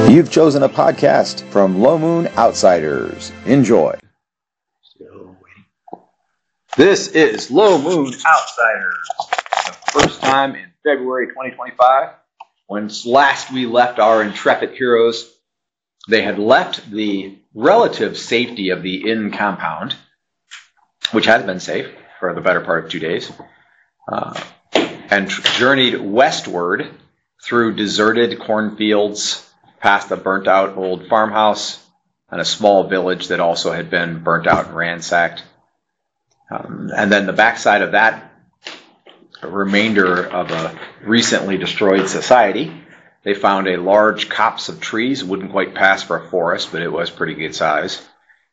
You've chosen a podcast from Low Moon Outsiders. Enjoy. This is Low Moon Outsiders. The first time in February 2025, when last we left our intrepid heroes, they had left the relative safety of the inn compound, which has been safe for the better part of 2 days, and journeyed westward through deserted cornfields, past a burnt-out old farmhouse, and a small village that also had been burnt out and ransacked. And then the backside of that remainder of a recently destroyed society, they found a large copse of trees. Wouldn't quite pass for a forest, but it was pretty good size.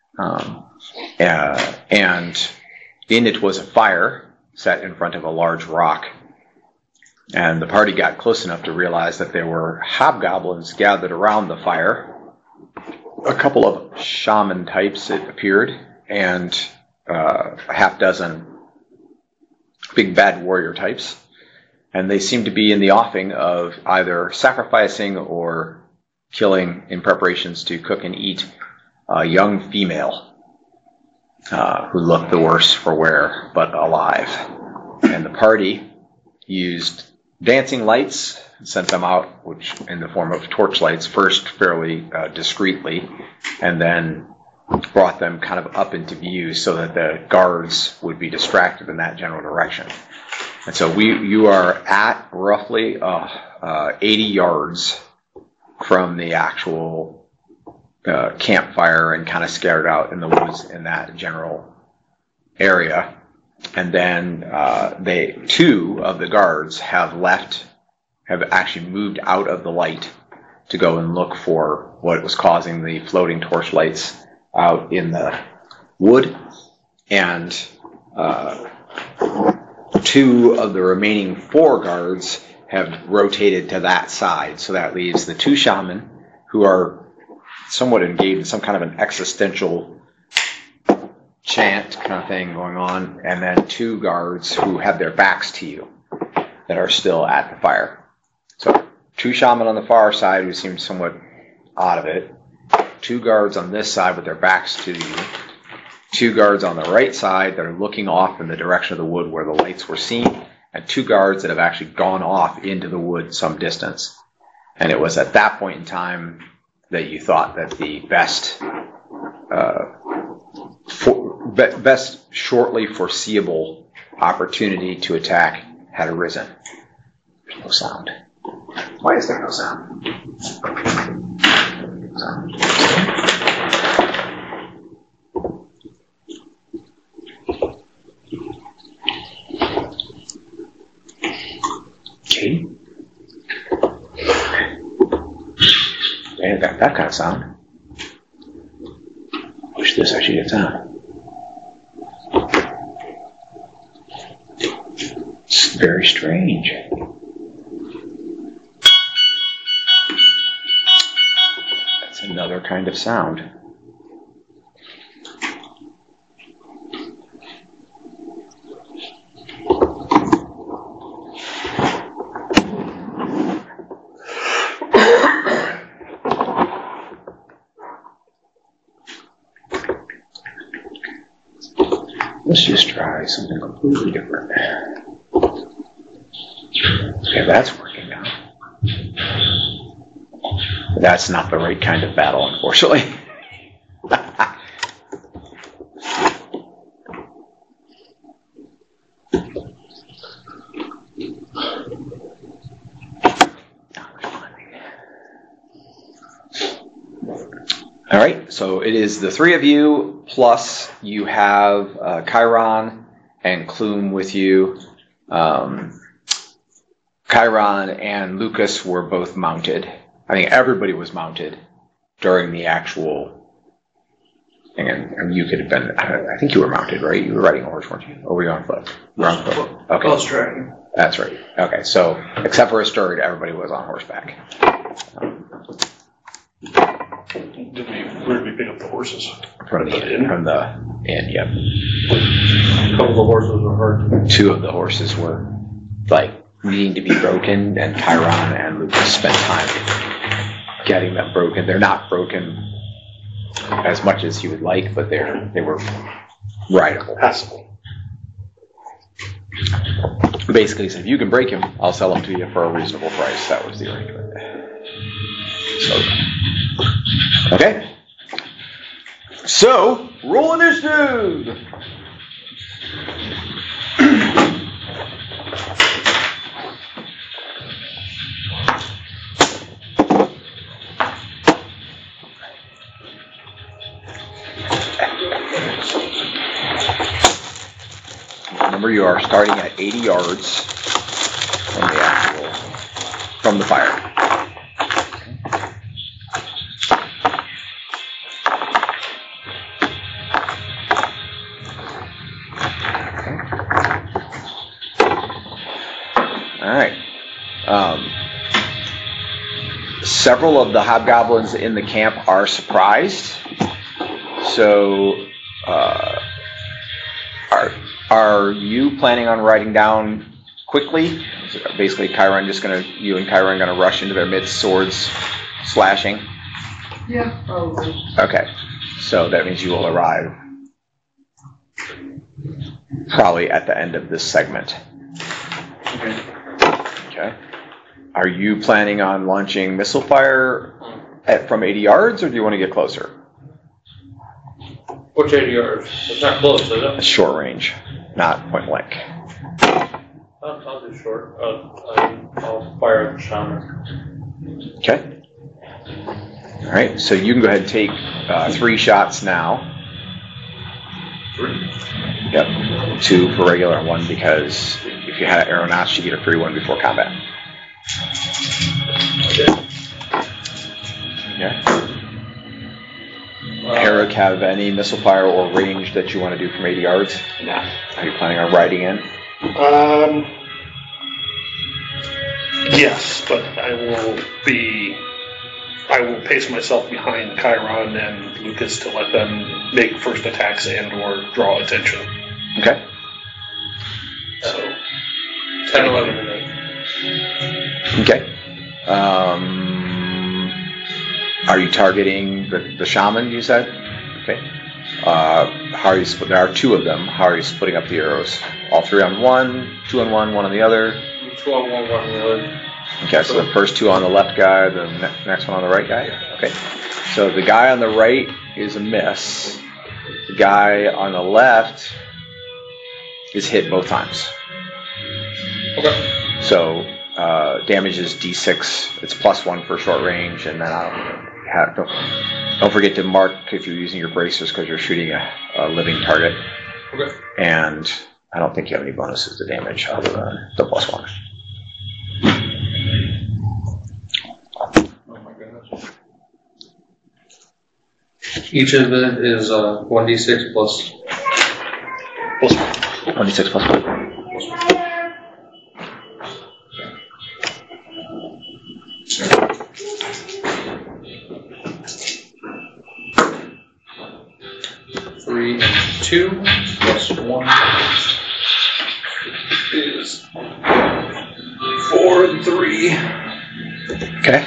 And in it was a fire set in front of a large rock. And the party got close enough to realize that there were hobgoblins gathered around the fire. A couple of shaman types, it appeared, and a half dozen big bad warrior types. And they seemed to be in the offing of either sacrificing or killing in preparations to cook and eat a young female who looked the worse for wear, but alive. And the party used dancing lights, sent them out, which in the form of torchlights, first fairly discreetly, and then brought them kind of up into view so that the guards would be distracted in that general direction. And so you are at roughly 80 yards from the actual campfire and kind of scattered out in the woods in that general area. And then two of the guards have actually moved out of the light to go and look for what was causing the floating torchlights out in the wood. And two of the remaining four guards have rotated to that side. So that leaves the two shaman who are somewhat engaged in some kind of an existential chant kind of thing going on, and then two guards who have their backs to you that are still at the fire. So two shaman on the far side who seem somewhat out of it, two guards on this side with their backs to you, two guards on the right side that are looking off in the direction of the wood where the lights were seen, and two guards that have actually gone off into the wood some distance. And it was at that point in time that you thought that the best shortly foreseeable opportunity to attack had arisen. There's no sound. Why is there no sound? Okay. And got that kind of sound. Push this, I should get sound. It's very strange. That's another kind of sound. Let's just try something completely different. Okay, that's working now. But that's not the right kind of battle, unfortunately. All right, so it is the three of you, plus you have Chiron and Clume with you. Chiron and Lucas were both mounted. I think everybody was mounted during the actual thing, and you could have been, I think you were mounted, right? You were riding a horse, weren't you? Or were you on foot? You were on foot. Okay. Close tracking. That's right. Okay, so except for Asturd, everybody was on horseback. Where did we pick up the horses? From the inn, yep. A couple of the horses were hard. Two of the horses were needing to be broken, and Chiron and Lucas spent time getting them broken. They're not broken as much as you would like, but they were rideable. Passable. Basically, he said, if you can break him, I'll sell him to you for a reasonable price. That was the arrangement. So, okay. So, roll initiative! Remember, you are starting at 80 yards from the fire. All right. Several of the hobgoblins in the camp are surprised. So, are you planning on riding down quickly? Basically, you and Chiron gonna rush into their midst, swords slashing? Yeah, probably. Okay. So that means you will arrive probably at the end of this segment. Okay. Are you planning on launching missile fire from 80 yards, or do you want to get closer? Which 80 yards? It's not close, is it? It's short range, not point blank. I'll do short. I'll fire at the shaman. Okay. All right. So you can go ahead and take 3 shots now. 3? Yep. 2 for regular and 1 because if you had aeronauts, you get a free 1 before combat. Okay. Yeah. Eric, have any missile fire or range that you want to do from 80 yards? No. Are you planning on riding in? Yes, but I will pace myself behind Chiron and Lucas to let them make first attacks and or draw attention. Okay. So 10, 11, and 8. Okay. Are you targeting the shaman, you said? Okay. How are you there are 2 of them. How are you splitting up the arrows? All 3 on one, 2 on one on the other? 2 on 1, 1 on the other. Okay, so the first 2 on the left guy, the next one on the right guy? Okay. So the guy on the right is a miss. The guy on the left is hit both times. Okay. So damage is D6. It's +1 for short range, and then don't forget to mark if you're using your bracers because you're shooting a living target. Okay. And I don't think you have any bonuses to damage other than the +1. Oh my goodness. Each of it is 1d6 plus 1d6 +1. 3 and 2 plus 1 is 4 and 3. Okay.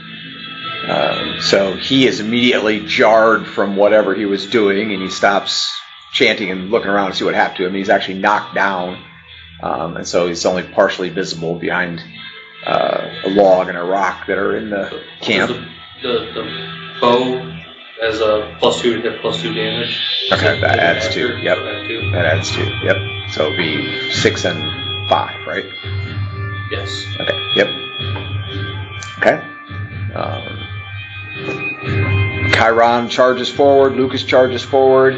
So he is immediately jarred from whatever he was doing, and he stops chanting and looking around to see what happened to him. He's actually knocked down, and so he's only partially visible behind a log and a rock that are in the camp. The bow has a +2 to hit, +2 damage. Okay, that adds 2. Yep. That That adds 2. Yep. So it'll be 6 and 5, right? Yes. Okay. Yep. Okay. Chiron charges forward. Lucas charges forward.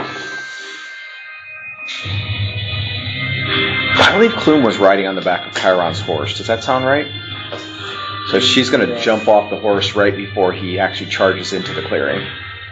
I believe Clume was riding on the back of Chiron's horse. Does that sound right? So she's going to jump off the horse right before he actually charges into the clearing.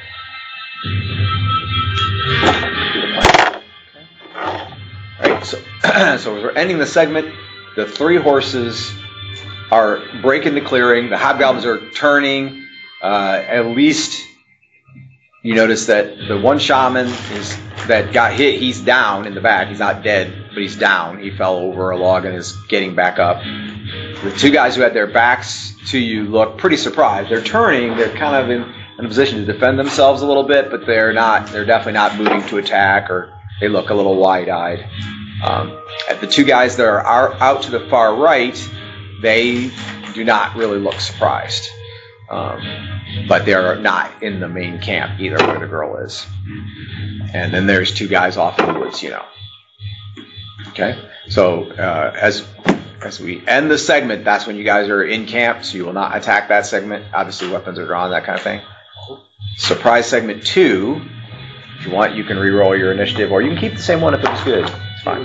Alright, so as we're ending the segment, the 3 horses are breaking the clearing. The hobgoblins are turning. At least you notice that the one shaman that got hit, he's down in the back. He's not dead, but he's down. He fell over a log and is getting back up. The two guys who had their backs to you look pretty surprised. They're turning. They're kind of in a position to defend themselves a little bit, but they're not. They're definitely not moving to attack, or they look a little wide-eyed. At the two guys that are out to the far right, they do not really look surprised. But they're not in the main camp either, where the girl is. And then there's two guys off in the woods, Okay? So as we end the segment, that's when you guys are in camp, so you will not attack that segment. Obviously, weapons are drawn, that kind of thing. Surprise segment 2. If you want, you can re-roll your initiative, or you can keep the same one if it was good. It's fine.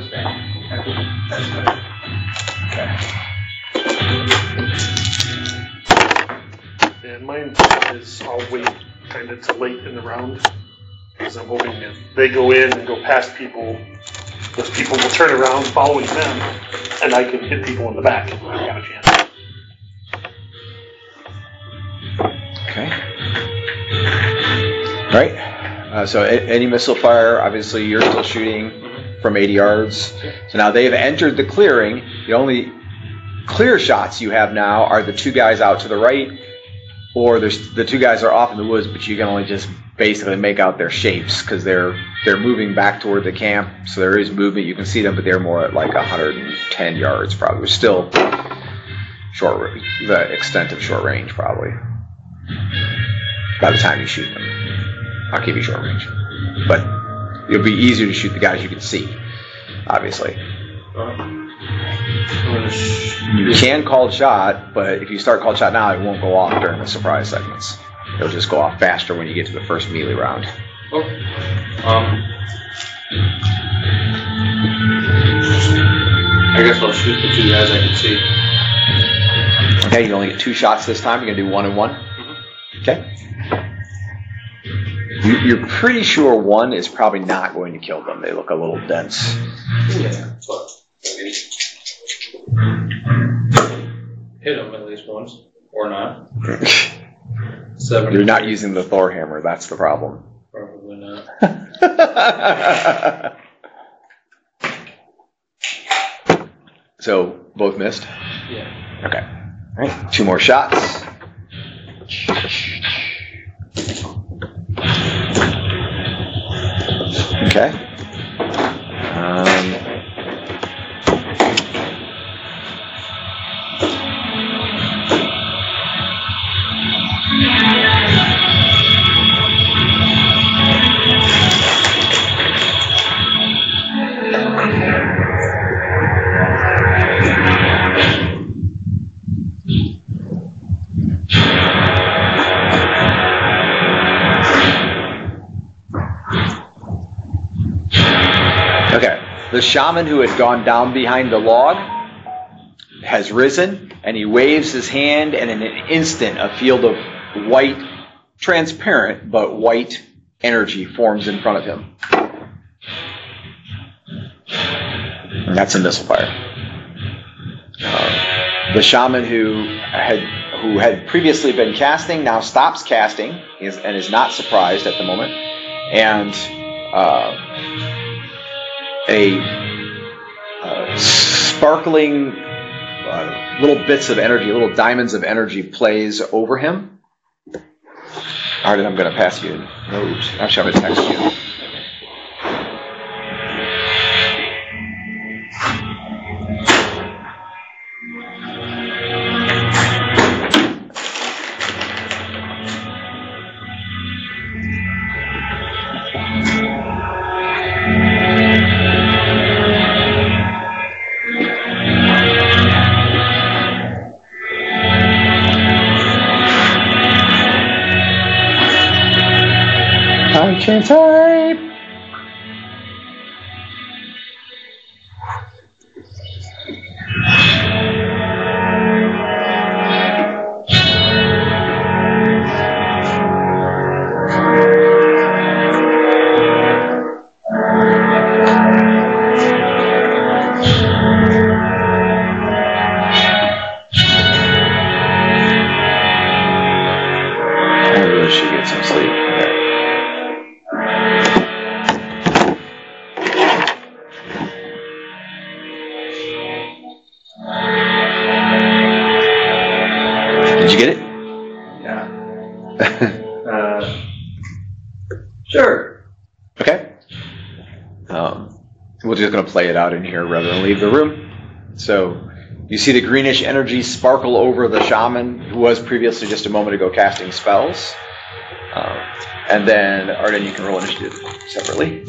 Okay. And mine is I'll wait kind of to late in the round, because I'm hoping if they go in and go past people, those people will turn around following them, and I can hit people in the back if I got a chance. Okay. All right. So any missile fire, obviously you're still shooting from 80 yards. So now they've entered the clearing. The only clear shots you have now are the two guys out to the right, or the two guys are off in the woods, but you can only just basically make out their shapes because they're moving back toward the camp. So there is movement. You can see them, but they're more at like 110 yards probably. Still short, the extent of short range probably. By the time you shoot them, I'll give you short range, but it'll be easier to shoot the guys you can see. Obviously, you can call shot, but if you start called shot now, it won't go off during the surprise segments. It'll just go off faster when you get to the first melee round. Okay. I guess I'll shoot the two guys I can see. Okay, you only get 2 shots this time. You're gonna do 1 and 1. Okay. You're pretty sure 1 is probably not going to kill them. They look a little dense. Yeah, but hit them at least once, or not. 7. You're not using the Thor hammer. That's the problem. Probably not. So both missed. Yeah. Okay. All right. 2 more shots. Okay. The shaman who had gone down behind the log has risen, and he waves his hand, and in an instant a field of white, transparent, but white energy forms in front of him. And that's a missile fire. The shaman who had previously been casting now stops casting and is not surprised at the moment, and sparkling little bits of energy, little diamonds of energy plays over him. All right, I'm going to pass you. Oops, actually, I'm going to text you. I can't type. I really should get some sleep. Okay. Sure. Okay. We're just going to play it out in here rather than leave the room. So you see the greenish energy sparkle over the shaman who was previously just a moment ago casting spells. And then, Arden, you can roll initiative separately.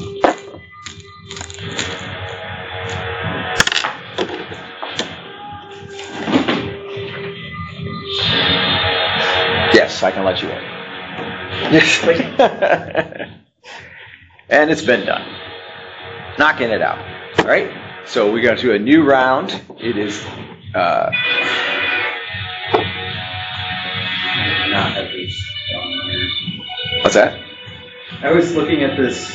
Yes, I can let you in. And it's been done. Knocking it out. All right. So we go to a new round. It is. Not at least. What's that? I was looking at this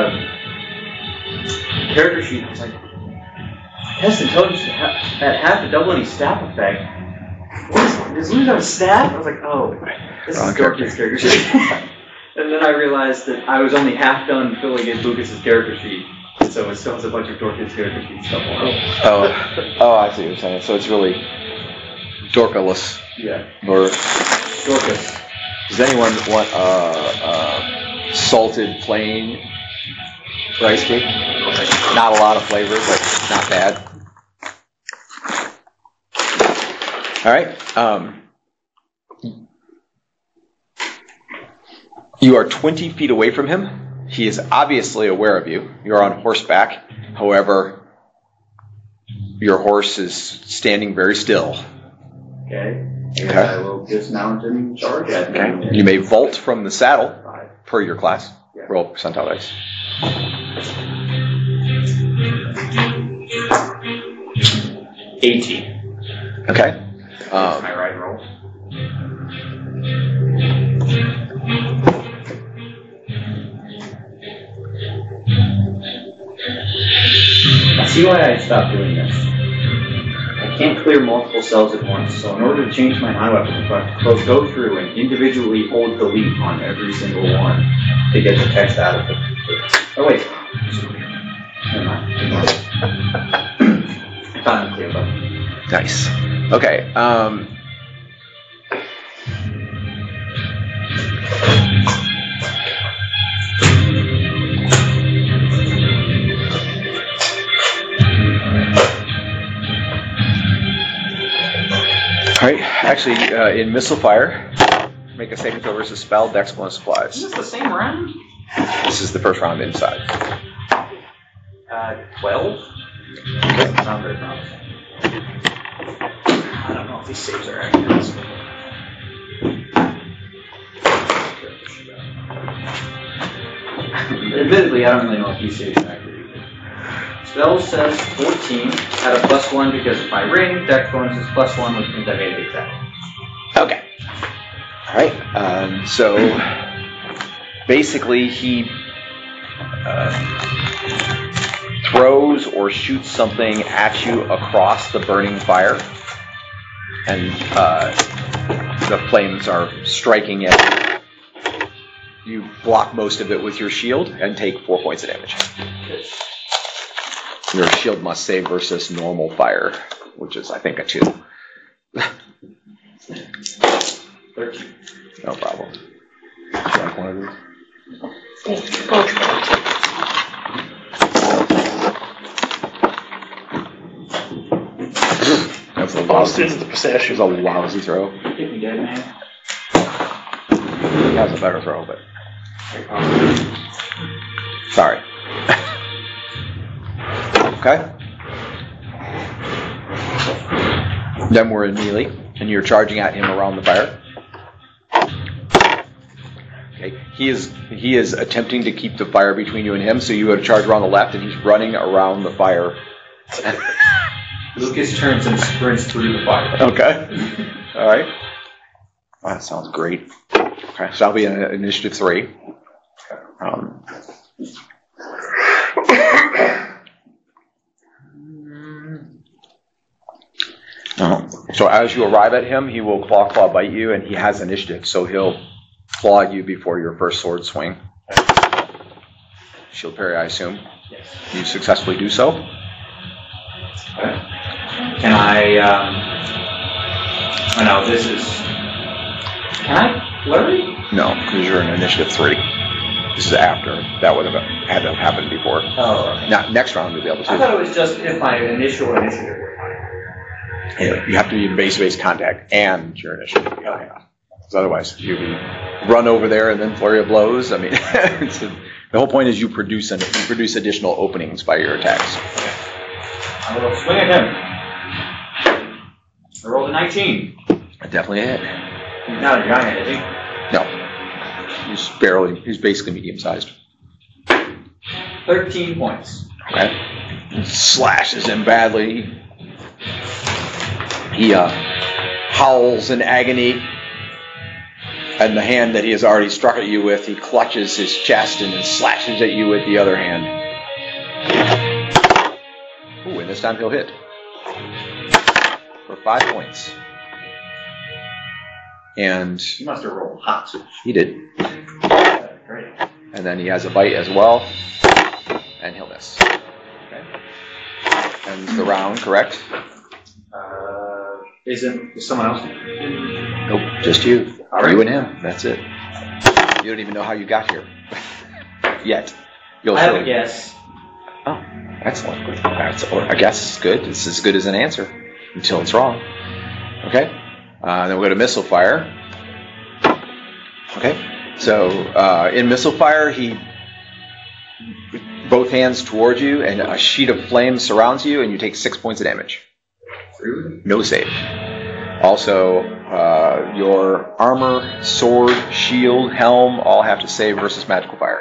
character sheet. It's like test intelligence at half the double any staff effect. Does Lucas have a staff? I was like, oh, this is Dorothy's character sheet. And then I realized that I was only half done filling in Lucas's character sheet, so it still has a bunch of Dorothy's character sheet stuff on it. Oh, I see what you're saying. So it's really Dorkaless. Yeah. Or Dorcas. does anyone want salted plain rice cake? Not a lot of flavor, but not bad. All right. You are 20 feet away from him. He is obviously aware of you. You're on horseback. However, your horse is standing very still. Okay. Okay. I will dismount and charge at him. Okay. You may vault from the saddle per your class. Yeah. Roll percentile dice. 18. Okay. That's my right roll. I see why I stopped doing this. I can't clear multiple cells at once, so in order to change my high weapon, I have to go through and individually hold delete on every single one to get the text out of it. Oh wait. Never mind. I found the clear button. Nice. Okay. All right. Actually, in missile fire, make a saving throw versus spell. Dex bonus applies. Is this the same round? This is the first round inside. 12? Okay. Not very promising. I don't know if these saves are accurate. Admittedly, I don't really know if these saves are accurate either. Spell says 14 at a +1 because of my ring. Dex bonus is +1, which means I made it exact. Okay. All right. So basically, he throws or shoots something at you across the burning fire, and the flames are striking at you. You block most of it with your shield and take 4 points of damage. Your shield must save versus normal fire, which is, I think, a 2. 13. No problem. Would you like one of these? That's a Boston's the lousy, pistachio. that was a lousy throw. Hit me dead, man. He has a better throw, but sorry. Okay. Then we're in melee, and you're charging at him around the fire. Okay. He is attempting to keep the fire between you and him, so you would charge around the left, and he's running around the fire. Lucas turns and sprints through the fire. Okay. All right. Oh, that sounds great. Okay, so that'll be an initiative 3. So as you arrive at him, he will claw bite you, and he has initiative, so he'll claw you before your first sword swing. Shield parry, I assume. Yes. You successfully do so. Can I, oh no, this is, can I flurry? No, because you're in initiative 3. This is after. That would have had to have happened before. Oh, okay. Now, next round you'll be able I to. thought it was just if my initial initiative were Yeah, you have to be in base contact and your initiative. Because otherwise, you run over there and then flurry of blows. I mean, the whole point is you produce additional openings by your attacks. I will swing at him. I rolled a 19. Definitely a hit. He's not a giant, is he? No. He's basically medium sized. 13 points. Okay. Slashes him badly. He howls in agony. And the hand that he has already struck at you with, he clutches his chest and then slashes at you with the other hand. Ooh, and this time he'll hit. For 5 points. And He must have rolled hot. he did. Great. And then he has a bite as well. And he'll miss. Okay. Ends the round, correct? Is someone else? Nope, just you. All right. You and him. That's it. You don't even know how you got here. Yet. You'll I have surely- a guess. Oh, excellent. I guess it's good. It's as good as an answer until it's wrong. Okay. Then we'll go to missile fire. Okay. So in missile fire, he both hands towards you, and a sheet of flame surrounds you, and you take 6 points of damage. Rude. No save. Also, your armor, sword, shield, helm all have to save versus magical fire.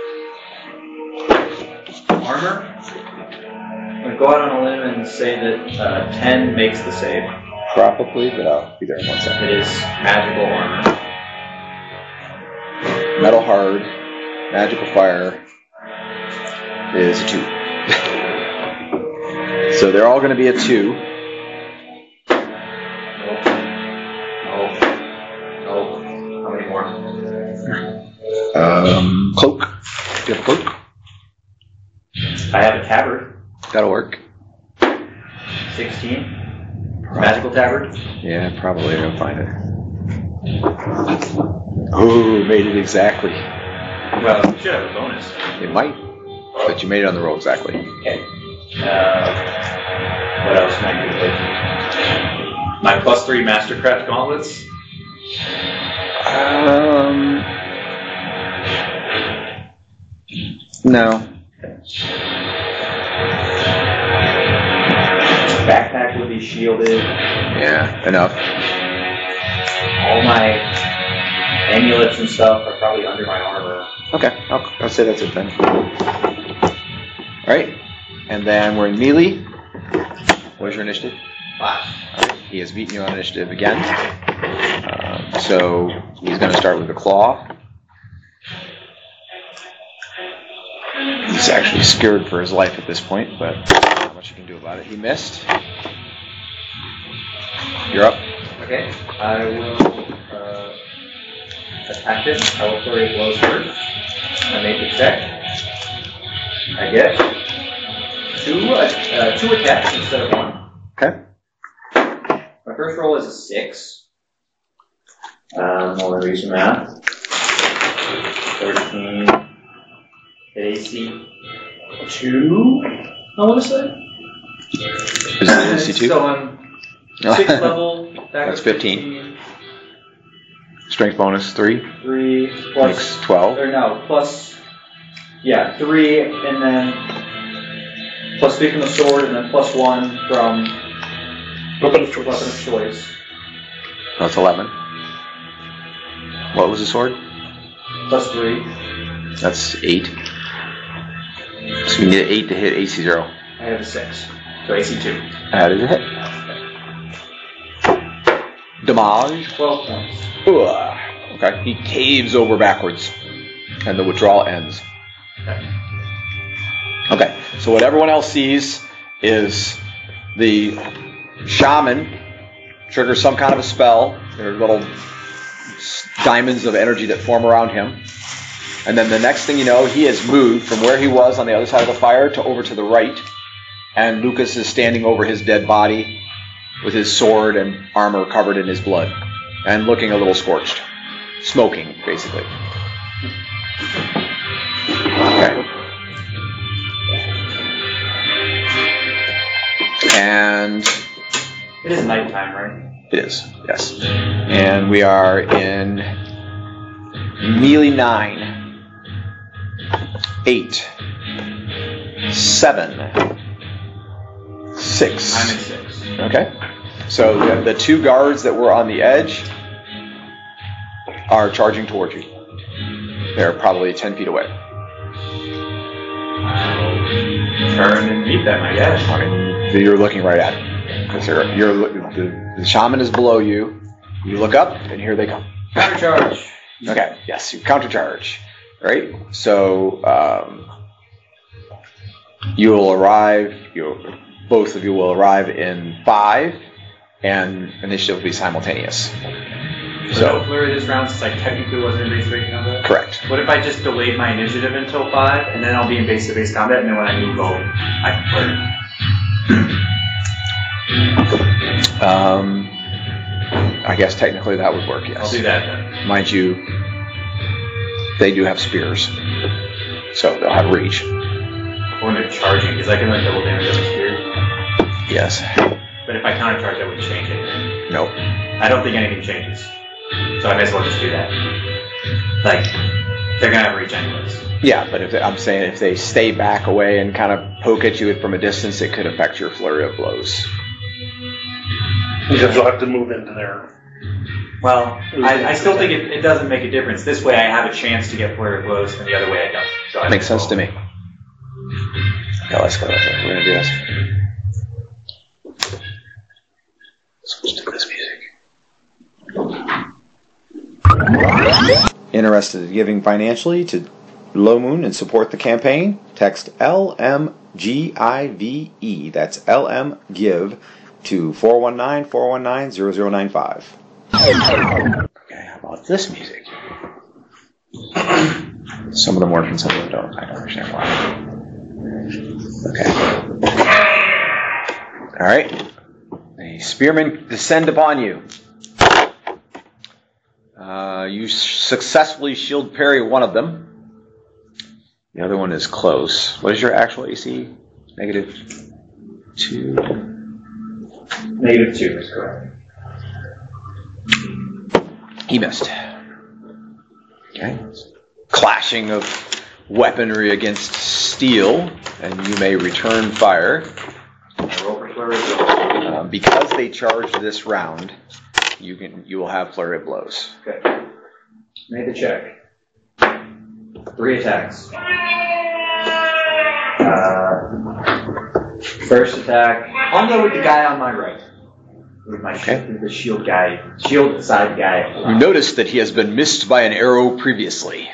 Armor? I'm going to go out on a limb and say that 10 makes the save. Probably, but I'll be there in 1 second. It is magical armor. Metal hard, magical fire is a 2. So they're all going to be a 2. No. How many more? Cloak. Do you have a cloak? I have a tabard. That'll work. 16. Magical tabard. Yeah, probably. I'll find it. Oh, made it exactly. Well, you should have a bonus. It might, but you made it on the roll exactly. Okay. What else can I do with my +3 Mastercraft gauntlets? No. Backpack would be shielded. Yeah, enough. All my amulets and stuff are probably under my armor. Okay, I'll say that's it then. All right, and then we're in melee. What's your initiative? 5. He has beaten you on initiative again. So he's going to start with the claw. He's actually scared for his life at this point, but not much you can do about it. He missed. You're up. Okay. I will attack him. I will flurry of blows first. I make a check. I get 2 attacks instead of 1. Okay. My first roll is a 6. I'll read some math. 13. AC 2, I want to say. Is it AC2? So I'm 6th level. That's 15. Strength bonus 3. 3 plus. Makes 12. Or no, plus. Yeah, 3 and then plus 3 from the sword and then plus 1 from Weapon of choice. weapon of choice. That's 11. What was the sword? Plus 3. That's 8. So you need 8 to hit AC 0. I have a 6. So AC 2. That is a hit. Damage. 12 points. Ugh. Okay. He caves over backwards, and the withdrawal ends. Okay. So what everyone else sees is the shaman triggers some kind of a spell. There are little diamonds of energy that form around him. And then the next thing you know, he has moved from where he was on the other side of the fire to over to the right. And Lucas is standing over his dead body with his sword and armor covered in his blood and looking a little scorched. Smoking, basically. Okay. And It is nighttime, right? it is, yes. And we are in melee 9, 8, 7, 6. I'm at 6. Okay. So the two guards that were on the edge are charging towards you. They're probably 10 feet away. Turn and meet them, I guess. Okay. You're looking right at it. Because the shaman is below you. You look up, and here they come. Countercharge. Okay, yes, you countercharge. Right? So you will arrive, both of you will arrive in 5, and initiative will be simultaneous. So no flurry this round since I technically wasn't in base-to-base combat? Correct. What if I just delayed my initiative until 5, and then I'll be in base-to-base combat, and then when I move over, I can flurry? I guess technically that would work, yes. I'll do that then. Mind you, they do have spears, so they'll have reach. When they're charging, because I can like double damage on the spear. Yes. But if I countercharge, that wouldn't change anything. Nope. I don't think anything changes. So I may as well just do that. Like, they're gonna have reach anyways. Yeah, but I'm saying if they stay back away and kind of poke at you from a distance, it could affect your flurry of blows. Because you'll have to move into there. Well, I still think it doesn't make a difference. This way I have a chance to get flurry of blows, and the other way I don't. So I Makes sense to me. Okay, let's go. We're going to do this. Switch to this music. Interested in giving financially to Low Moon and support the campaign? Text LMGIVE, that's LMGIVE, to 419-419-0095. Okay, how about this music? Some of them work and some of them don't. I don't understand why. Okay. All right. The spearmen descend upon you. You successfully shield parry one of them. The other one is close. What is your actual AC? -2. -2 is correct. He missed. Okay. Clashing of weaponry against steel, and you may return fire. I roll for flurry of blows. Because they charged this round, you will have flurry of blows. Okay. Made the check. 3 attacks. First attack. I'll go with the guy on my right. With my the shield guy, shield side guy. You notice that he has been missed by an arrow previously.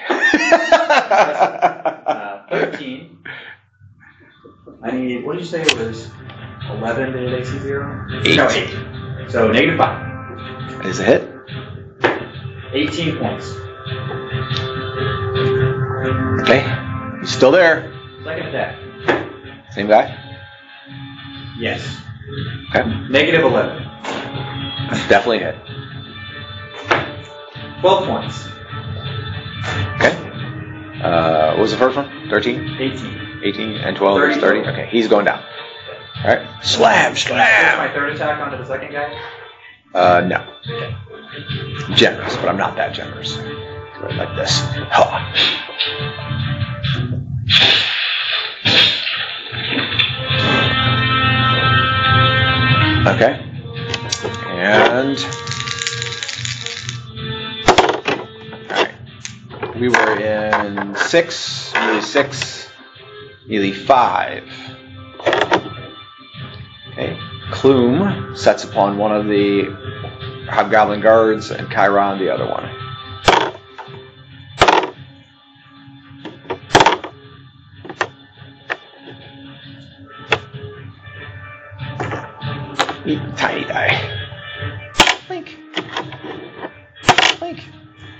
13. I need, what did you say it was? 11 to hit AC 0? 8. No, 8. So -5. Is a hit. 18 points. Okay. He's still there. Second attack. Same guy? Yes. Okay. -11. Definitely a hit. 12 points. Okay. What was the first one? 13? 18. 18 and 12 is 30? Okay, he's going down. Alright. Slam, Is slam! my third attack onto the second guy? No. Generous, but I'm not that generous. Right like this. Ha. Okay. And alright. We were in 6, nearly 5. Okay. Clume sets upon one of the Hobgoblin guards and Chiron the other one. Tiny die. Blink. Blink.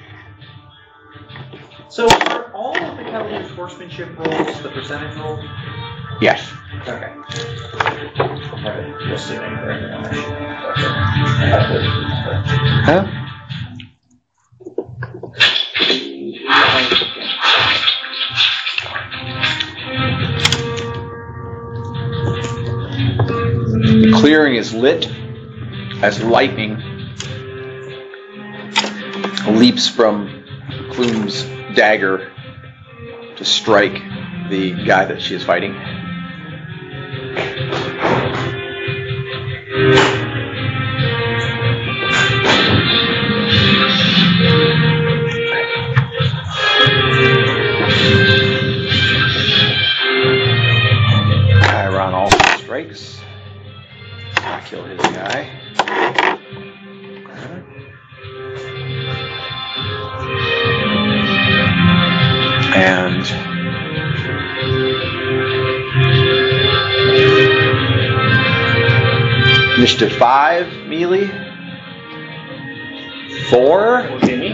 So are all of the Cavalier's horsemanship rolls the percentage roll? Yes. Okay. Have it just sitting there. Huh? clearing is lit as lightning leaps from Clune's dagger to strike the guy that she is fighting. Chiron also strikes. I'll kill his guy. And initiative 5, melee. 4. Okay.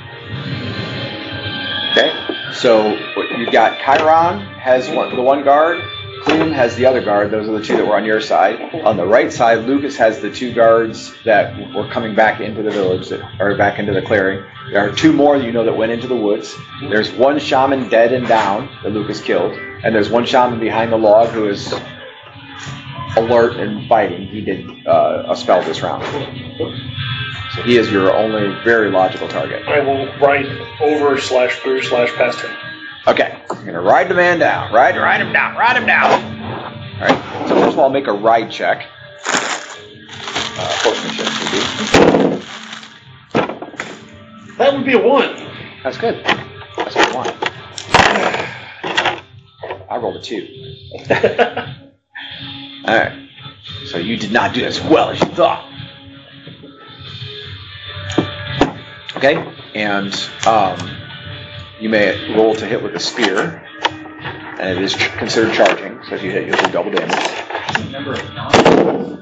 Okay, so you've got Chiron has the one guard, Clune has the other guard. Those are the two that were on your side. On the right side, Lucas has the 2 guards that were coming back into the village, that are back into the clearing. There are 2 more that you know that went into the woods. There's 1 shaman dead and down that Lucas killed, and there's 1 shaman behind the log who is alert and fighting. He did a spell this round. So he is your only very logical target. I will ride over / through / past him. Okay, you're going to ride the man down. Ride him down. All right, so first of all, make a ride check. Horsemanship would be. That would be a 1. That's good. That's a good one. I rolled a 2. All right, so you did not do as well as you thought. Okay, and you may roll to hit with a spear, and it is considered charging, so if you hit, you'll do double damage. Number of knots.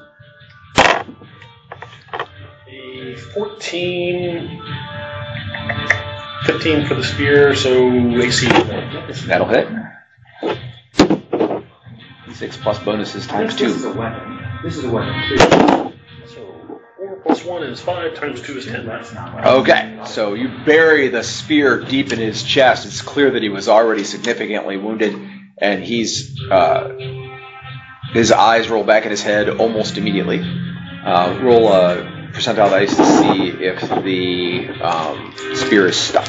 A 14, 15 for the spear, so AC. That'll hit. 6 plus bonuses times 2. This is a weapon. This is a weapon too. So 4 plus 1 is 5, times 2 is 10. That's not right. Okay, so you bury the spear deep in his chest. It's clear that he was already significantly wounded, and his eyes roll back in his head almost immediately. Roll a percentile dice to see if the spear is stuck.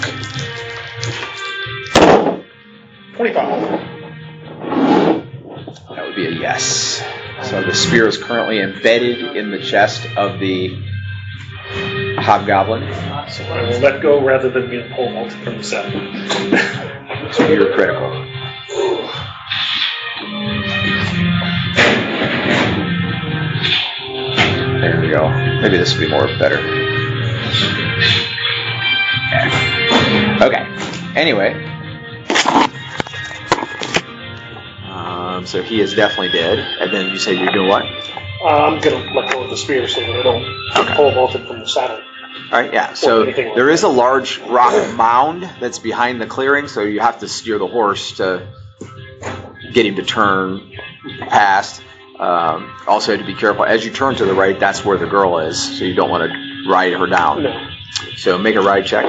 25. That would be a yes. So the spear is currently embedded in the chest of the hobgoblin. So I will let go rather than being pole vaulted from the saddle. So you're critical. There we go. Maybe this would be more better. Okay. Anyway. So he is definitely dead. And then you say you're doing what? I'm going to let go of the spear so that I don't get pole vaulted from the saddle. All right, yeah. So there is a large rock mound that's behind the clearing, so you have to steer the horse to get him to turn past. Also, you have to be careful. As you turn to the right, that's where the girl is, so you don't want to ride her down. No. So make a ride check.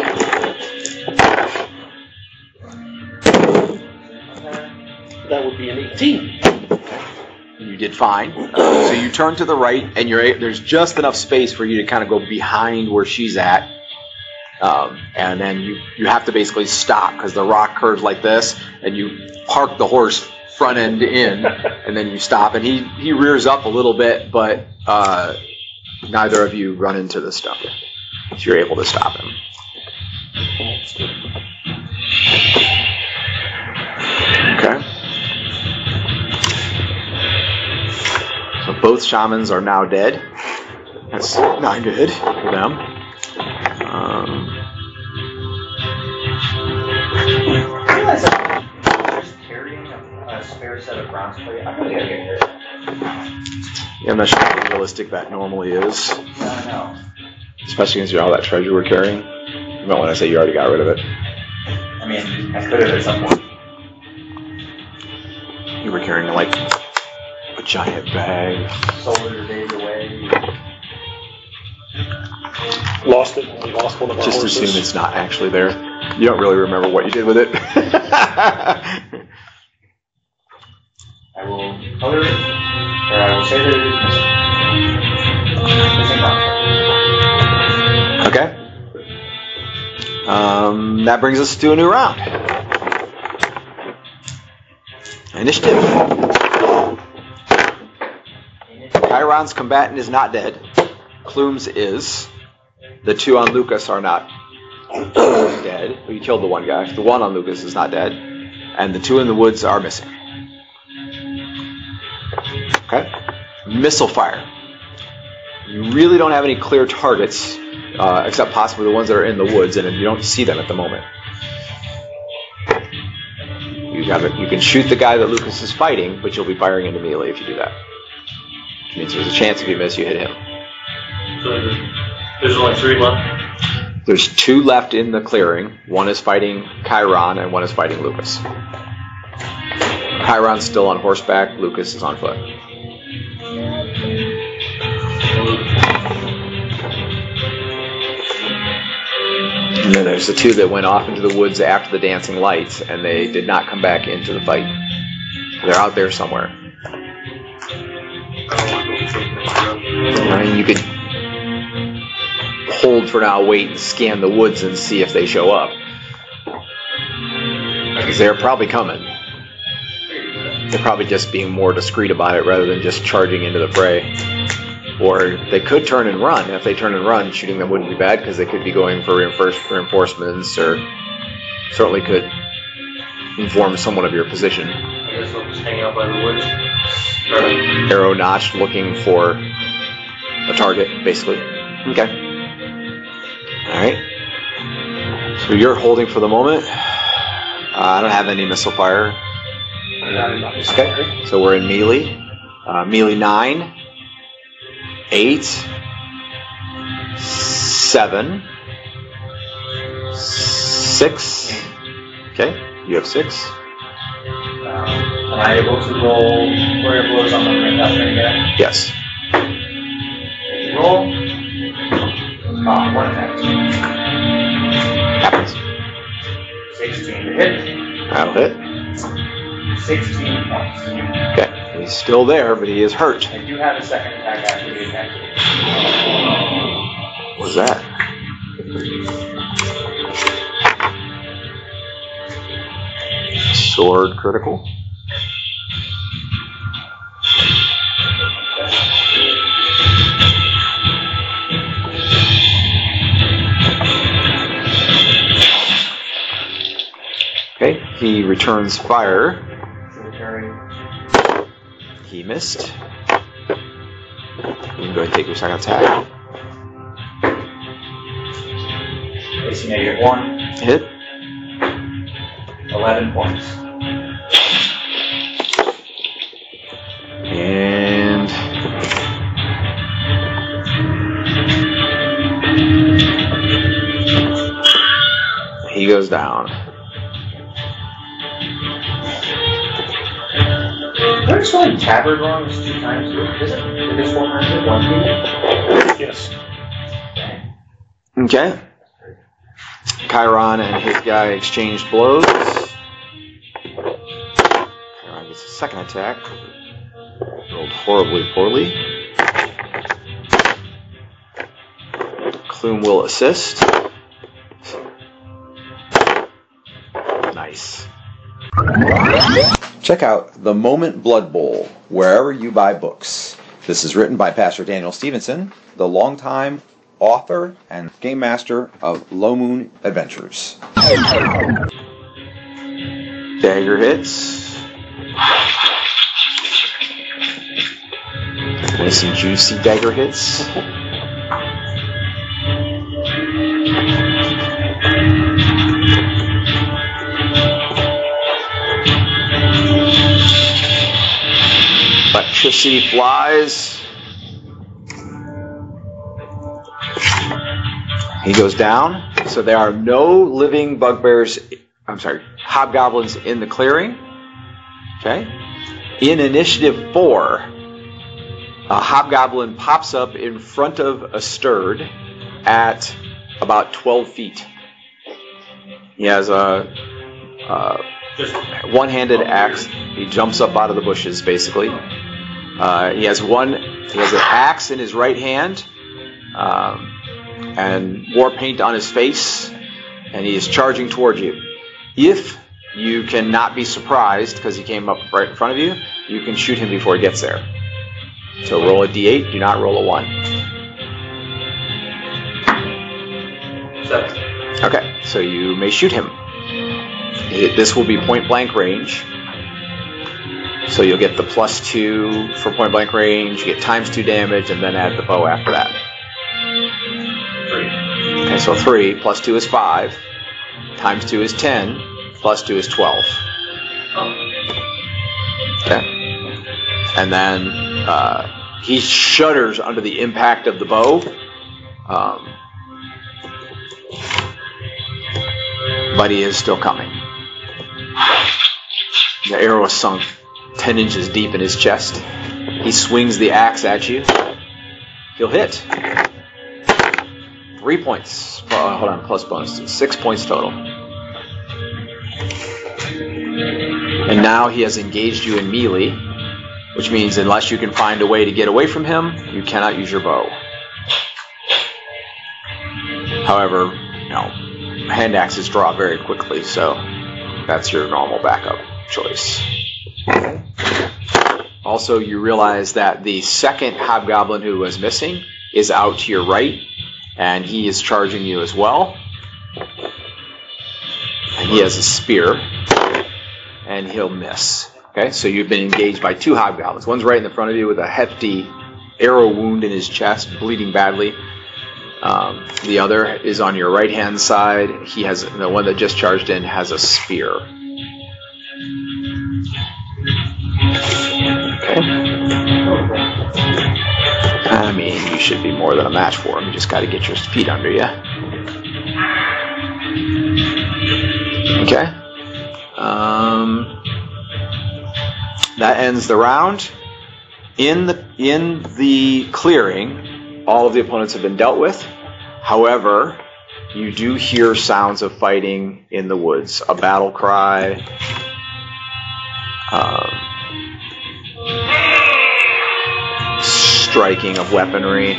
That would be an 18. You did fine. So you turn to the right, and there's just enough space for you to kind of go behind where she's at. And then you have to basically stop because the rock curves like this, and you park the horse front end in, and then you stop. And he rears up a little bit, but neither of you run into the stump. So you're able to stop him. Okay. So both shamans are now dead. That's not good for them. I realize I'm just carrying a spare set of bronze plate. I'm really gonna get hit. Yeah, I'm not sure how realistic that normally is. I know. Especially since all that treasure we're carrying. You might want to say you already got rid of it. I mean, I could have at some point. You were carrying like a giant bag. Soldier days away. Lost it when we lost one of our Just horses. assume it's not actually there. You don't really remember what you did with it. I will color it, or I will say that it is missing. That brings us to a new round. Initiative. Chiron's combatant is not dead. Clume's is. The 2 on Lucas are not dead. You killed the one guy. The 1 on Lucas is not dead. And the 2 in the woods are missing. Okay? Missile fire. You really don't have any clear targets, except possibly the ones that are in the woods, and you don't see them at the moment. You can shoot the guy that Lucas is fighting, but you'll be firing into melee if you do that. Which means there's a chance if you miss, you hit him. So there's only 3 left? There's 2 left in the clearing. 1 is fighting Chiron, and 1 is fighting Lucas. Chiron's still on horseback. Lucas is on foot. And then there's the 2 that went off into the woods after the dancing lights, and they did not come back into the fight. They're out there somewhere. I mean, you could hold for now, wait and scan the woods and see if they show up. Because they're probably coming. They're probably just being more discreet about it rather than just charging into the fray. Or they could turn and run. If they turn and run, shooting them wouldn't be bad because they could be going for reinforcements, or certainly could inform someone of your position. I guess we'll just hang out by the woods. Arrow notched, looking for a target, basically. Okay. Alright. So you're holding for the moment. I don't have any missile fire. Okay. So we're in melee. Melee 9. 8, 7, 6. Okay, you have 6. Am I able to roll warrior blows on the ring again? Yes. Roll. 1 attack. Happens. 16 to hit. That'll hit. 16 points. Okay, he's still there, but he is hurt. I do have a second attack after the attack. What was that? Sword critical. Okay, he returns fire. He missed. You can go ahead and take your second attack. AC -1. Hit. 11 points. And he goes down. Did I just like tabard wrong 2 times? Is it? It is 400, 1 people? Yes. Okay. Chiron and his guy exchanged blows. Chiron gets a second attack. Rolled horribly poorly. Clume will assist. Nice. Check out The Moment Blood Bowl wherever you buy books. This is written by Pastor Daniel Stevenson, the longtime author and game master of Low Moon Adventures. Dagger hits. Nice and juicy dagger hits. Electricity flies. He goes down. So there are no living hobgoblins in the clearing. Okay. In initiative 4, a hobgoblin pops up in front of a stirred at about 12 feet. He has a one-handed axe. He jumps up out of the bushes, basically. He has an axe in his right hand, and war paint on his face, and he is charging towards you. If you cannot be surprised because he came up right in front of you, you can shoot him before he gets there. So roll a d8, do not roll a 1. 7. Okay, so you may shoot him. This will be point blank range. So you'll get the +2 for point blank range, you get ×2 damage, and then add the bow after that. 3. Okay, so 3 + 2 is 5, ×2 is 10, +2 is 12. Oh. Okay. And then he shudders under the impact of the bow. But he is still coming. The arrow is sunk 10 inches deep in his chest. He swings the axe at you. He'll hit. 3 points. Hold on, plus bonus. 6 points total. And now he has engaged you in melee, which means unless you can find a way to get away from him, you cannot use your bow. However, hand axes draw very quickly, so that's your normal backup choice. Also, you realize that the second hobgoblin who was missing is out to your right, and he is charging you as well. And he has a spear, and he'll miss. Okay, so you've been engaged by 2 hobgoblins. One's right in the front of you with a hefty arrow wound in his chest, bleeding badly. The other is on your right-hand side. He has the one that just charged in has a spear. Okay. I mean, you should be more than a match for him. You just got to get your feet under you. Okay. That ends the round. In the clearing, all of the opponents have been dealt with. However, you do hear sounds of fighting in the woods. A battle cry. Striking of weaponry.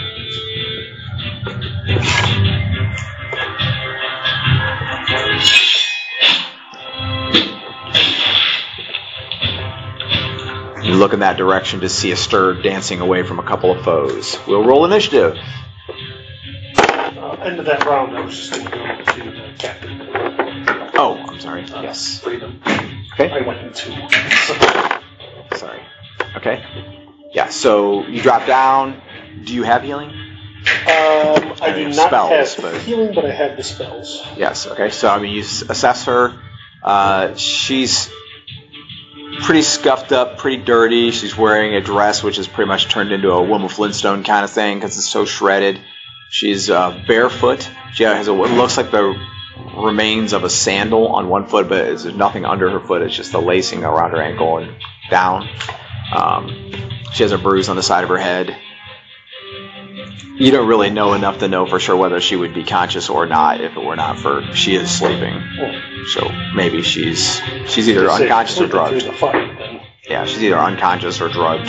You look in that direction to see a stir dancing away from a couple of foes. We'll roll initiative. End of that round, I was just going to go to the captain. Oh, I'm sorry. Yes. Freedom. Okay. I went into. Sorry. Okay. Yeah, so you drop down. Do you have healing? I do not spells, have but- healing, but I have the spells. Yes. Okay. So I mean, you assess her. She's pretty scuffed up, pretty dirty. She's wearing a dress which is pretty much turned into a Wilma Flintstone kind of thing because it's so shredded. She's barefoot. She has what looks like the remains of a sandal on one foot, but there's nothing under her foot. It's just the lacing around her ankle and down. She has a bruise on the side of her head. You don't really know enough to know for sure whether she would be conscious or not if it were not for she is sleeping. So maybe she's either unconscious or drugged. Yeah, she's either unconscious or drugged.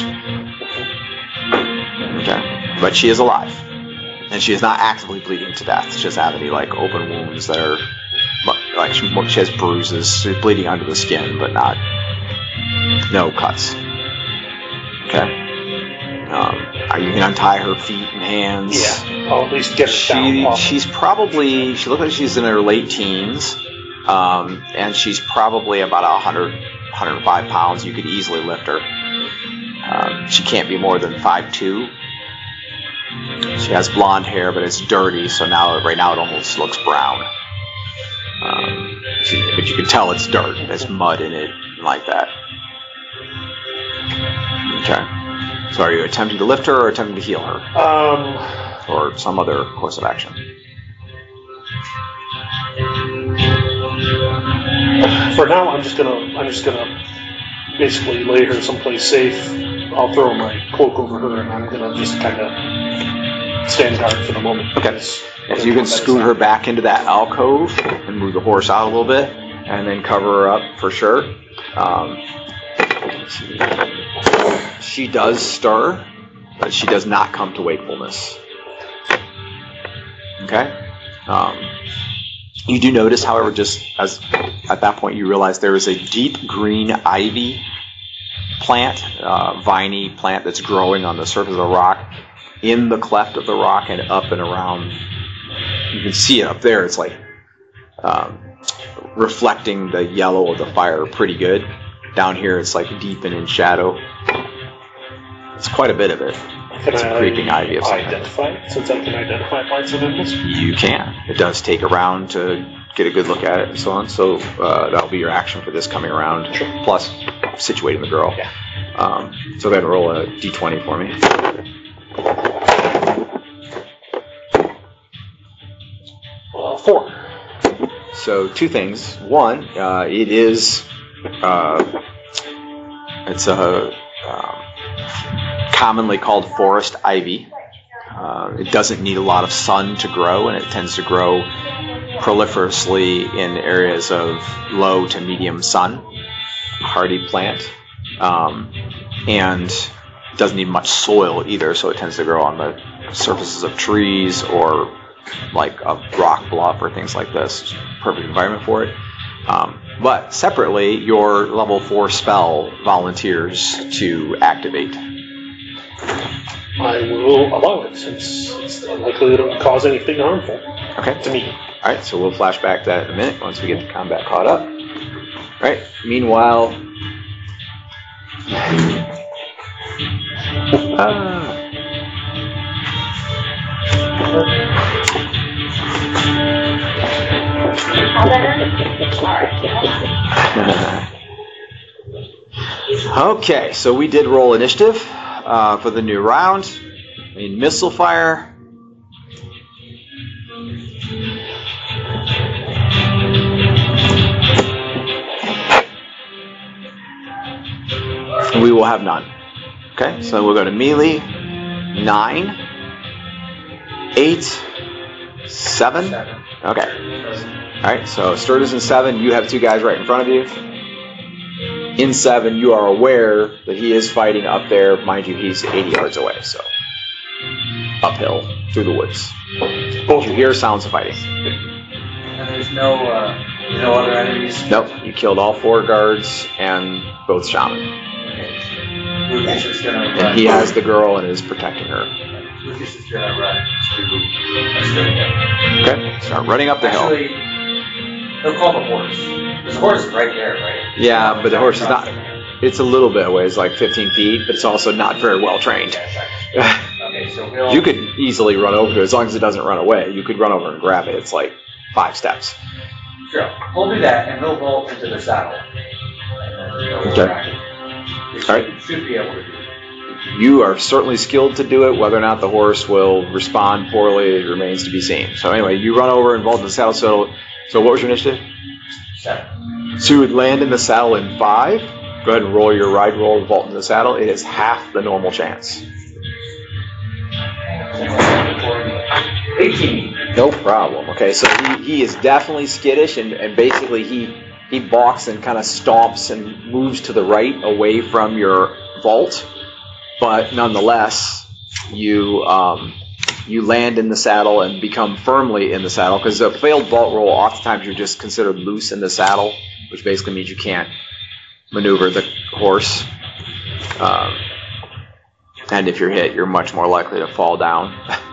Okay, but she is alive, and she is not actively bleeding to death. She doesn't have any open wounds that are she has bruises. She's bleeding under the skin, but no cuts. Okay. You can untie her feet and hands. Yeah, I'll at least get it down. She looks like she's in her late teens, and she's probably about 105 pounds. You could easily lift her. She can't be more than 5'2". She has blonde hair, but it's dirty, so right now it almost looks brown. But you can tell it's dirt. There's mud in it, like that. Okay. So are you attempting to lift her or attempting to heal her? Or some other course of action? For now, I'm just gonna basically lay her someplace safe. I'll throw my cloak over her, and I'm gonna just kind of stand guard for the moment. Okay. So you can scoot her back into that alcove and move the horse out a little bit, and then cover her up for sure. Let's see. She does stir, but she does not come to wakefulness. Okay? You do notice, however, just as at that point you realize there is a deep green ivy plant, viney plant that's growing on the surface of the rock, in the cleft of the rock and up and around. You can see it up there. It's like reflecting the yellow of the fire pretty good. Down here, it's like deep and in shadow. It's quite a bit of it. It's a creeping ivy of some kind. Identify it, since I can identify lights of animals? You can. It does take a round to get a good look at it and so on. So that'll be your action for this coming around. Sure. Plus situating the girl. Yeah. So go ahead and roll a d20 for me. 4. So two things. One, it is it's a commonly called forest ivy. It doesn't need a lot of sun to grow, and it tends to grow proliferously in areas of low to medium sun. Hardy plant, and doesn't need much soil either, so it tends to grow on the surfaces of trees or like a rock bluff or things like this. Perfect environment for it. But separately, your level 4 spell volunteers to activate. I will allow it, since it's unlikely to cause anything harmful Okay. to me. All right, so we'll flash back to that in a minute once we get the combat caught up. All right. Meanwhile, okay, so we did roll initiative for the new round. I mean, missile fire. We will have none. Okay, so we'll go to melee. 9, 8, 7. Okay. All right, so Sturgis in 7. You have 2 guys right in front of you. In 7, you are aware that he is fighting up there. Mind you, he's 80 yards away, so uphill through the woods. You hear sounds of fighting. And there's no other enemies? Nope, you killed all 4 guards and both shaman. Okay. Lucas is going to run. And he has the girl and is protecting her. Lucas is going to run to Australia. Okay, start running up the hill. Actually, he'll call the horse. The horse is right there, right? Yeah, but the horse is not. It's a little bit away. It's like 15 feet, but it's also not very well trained. Okay, so he'll... You could easily run over to it as long as it doesn't run away. You could run over and grab it. It's like 5 steps. Sure. He'll do that, and he'll vault into the saddle. And then he'll Okay. All right. Should be able to do it. You are certainly skilled to do it. Whether or not the horse will respond poorly remains to be seen. So anyway, you run over and vault in the saddle. So what was your initiative? 7. So you would land in the saddle in 5. Go ahead and roll your ride roll and vault in the saddle. It is half the normal chance. 18. No problem. Okay, so he is definitely skittish, and basically he balks and kind of stomps and moves to the right away from your vault, but nonetheless you land in the saddle and become firmly in the saddle, because a failed vault roll oftentimes you're just considered loose in the saddle, which basically means you can't maneuver the horse, and if you're hit you're much more likely to fall down.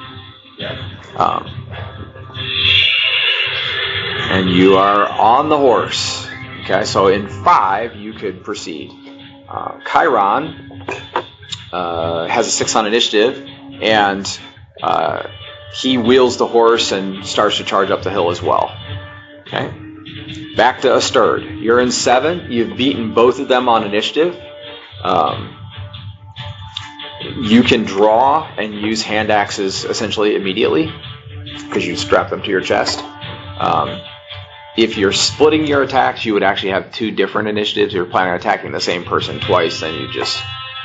And you are on the horse. Okay, so in 5 you could proceed. Chiron has a 6 on initiative, and he wheels the horse and starts to charge up the hill as well. Okay, back to Asterd. You're in 7. You've beaten both of them on initiative. You can draw and use hand axes essentially immediately because you strap them to your chest. If you're splitting your attacks, you would actually have 2 different initiatives. If you're planning on attacking the same person twice, then you just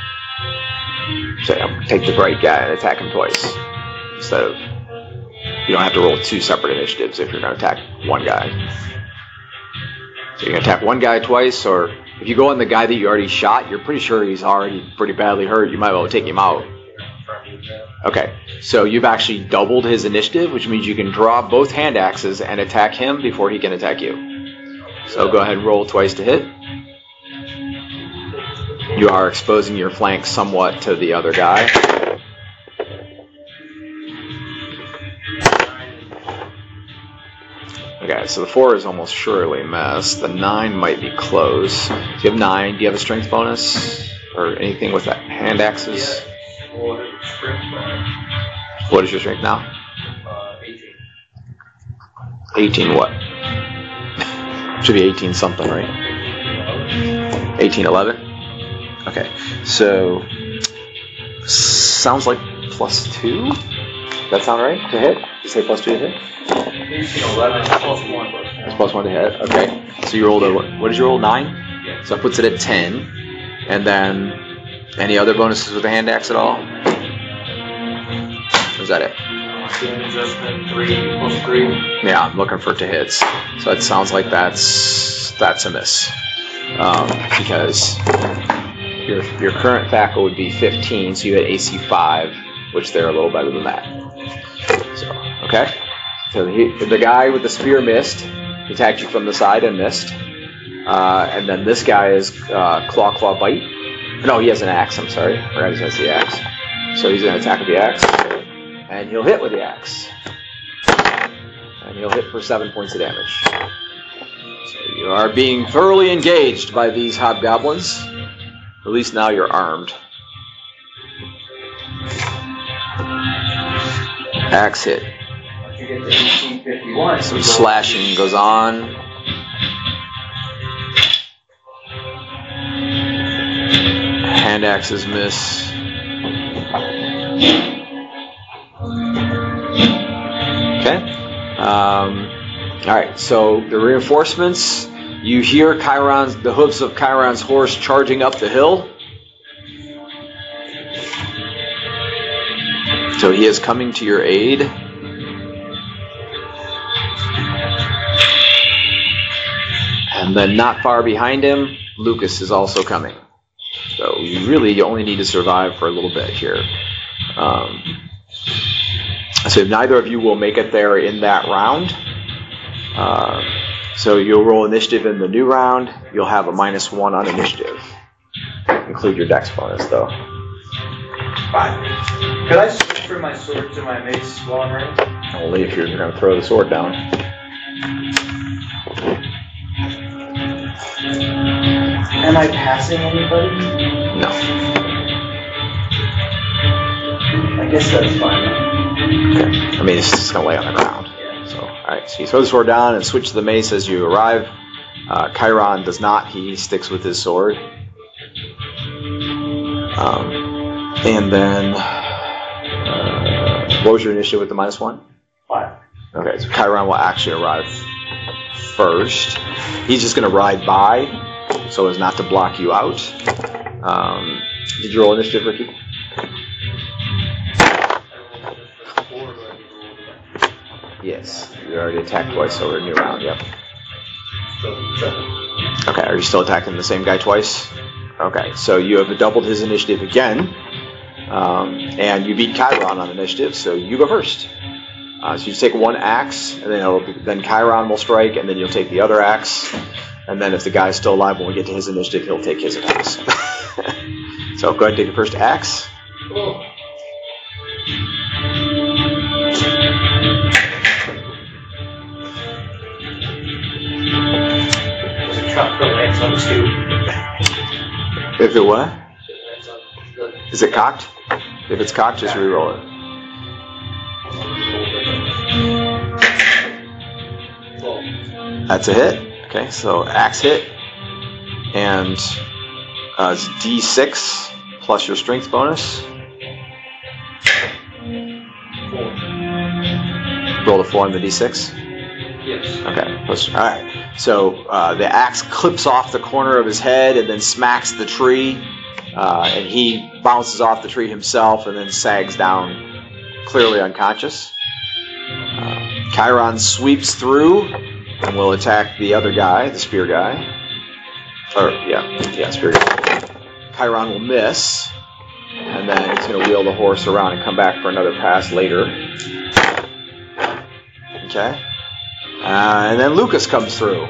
say, take the bright guy and attack him twice. Instead of, you don't have to roll 2 separate initiatives if you're going to attack one guy. So you can attack one guy twice, or if you go on the guy that you already shot, you're pretty sure he's already pretty badly hurt. You might be able to take him out. Okay, so you've actually doubled his initiative, which means you can draw both hand axes and attack him before he can attack you. So go ahead and roll twice to hit. You are exposing your flank somewhat to the other guy. Okay, so the 4 is almost surely a miss. The 9 might be close. So you have 9. Do you have a strength bonus? Or anything with that hand axes? What is your strength now? 18. 18 what? Should be 18 something, right? 1811? Okay, so sounds like +2? That sound right to hit? You say +2 to hit? 1811 +1. That's +1 to hit. Okay, so you rolled a what did you roll? 9? Yeah. So that puts it at 10. And then any other bonuses with the hand axe at all? Or is that it? Gain adjustment 3 +3. Yeah, I'm looking for it to hits. So it sounds like that's a miss. Because your current faculty would be 15, so you had AC 5, which they're a little better than that. So, okay. So the guy with the spear missed. He attacked you from the side and missed. And then this guy is claw bite. No, he has an axe. I'm sorry. Or he has the axe. So he's going to attack with the axe, and he'll hit with the axe, and he'll hit for 7 points of damage. So you are being thoroughly engaged by these hobgoblins. At least now you're armed. Axe hit. Once you get to 1851, Some slashing goes on. Hand axes miss. Okay. Alright, so the reinforcements, you hear the hooves of Chiron's horse charging up the hill. So he is coming to your aid. And then not far behind him, Lucas is also coming. So you only need to survive for a little bit here. So neither of you will make it there in that round. So you'll roll initiative in the new round. You'll have a -1 on initiative. Include your dex bonus, though. 5. Could I switch from my sword to my mace while I'm running? Only if you're going to throw the sword down. Am I passing anybody? No. I guess that's fine. I mean, it's just going to lay on the ground. Yeah. So, alright, so you throw the sword down and switch to the mace as you arrive. Chiron does not. He sticks with his sword. And then, what was your initiative with the -1? 5. Okay, so Chiron will actually arrive first. He's just going to ride by so as not to block you out. Did you roll initiative, Ricky? Yes. You already attacked twice, so we're a new round, yep. Okay, are you still attacking the same guy twice? Okay, so you have doubled his initiative again. And you beat Chiron on initiative, so you go first. So you take one axe, and then Chiron will strike, and then you'll take the other axe. And then if the guy's still alive when we get to his initiative, he'll take his attacks. So go ahead and take your first axe. Cool. If it what? Is it cocked? If it's cocked, just re-roll it. That's a hit. Okay, so axe hit. And it's D6 plus your strength bonus. Roll a 4 on the D6? Yes. Okay. Alright. So the axe clips off the corner of his head and then smacks the tree. And he bounces off the tree himself and then sags down, clearly unconscious. Chiron sweeps through and will attack the other guy, the spear guy. Spear guy. Chiron will miss. And then he's going to wheel the horse around and come back for another pass later. Okay. And then Lucas comes through.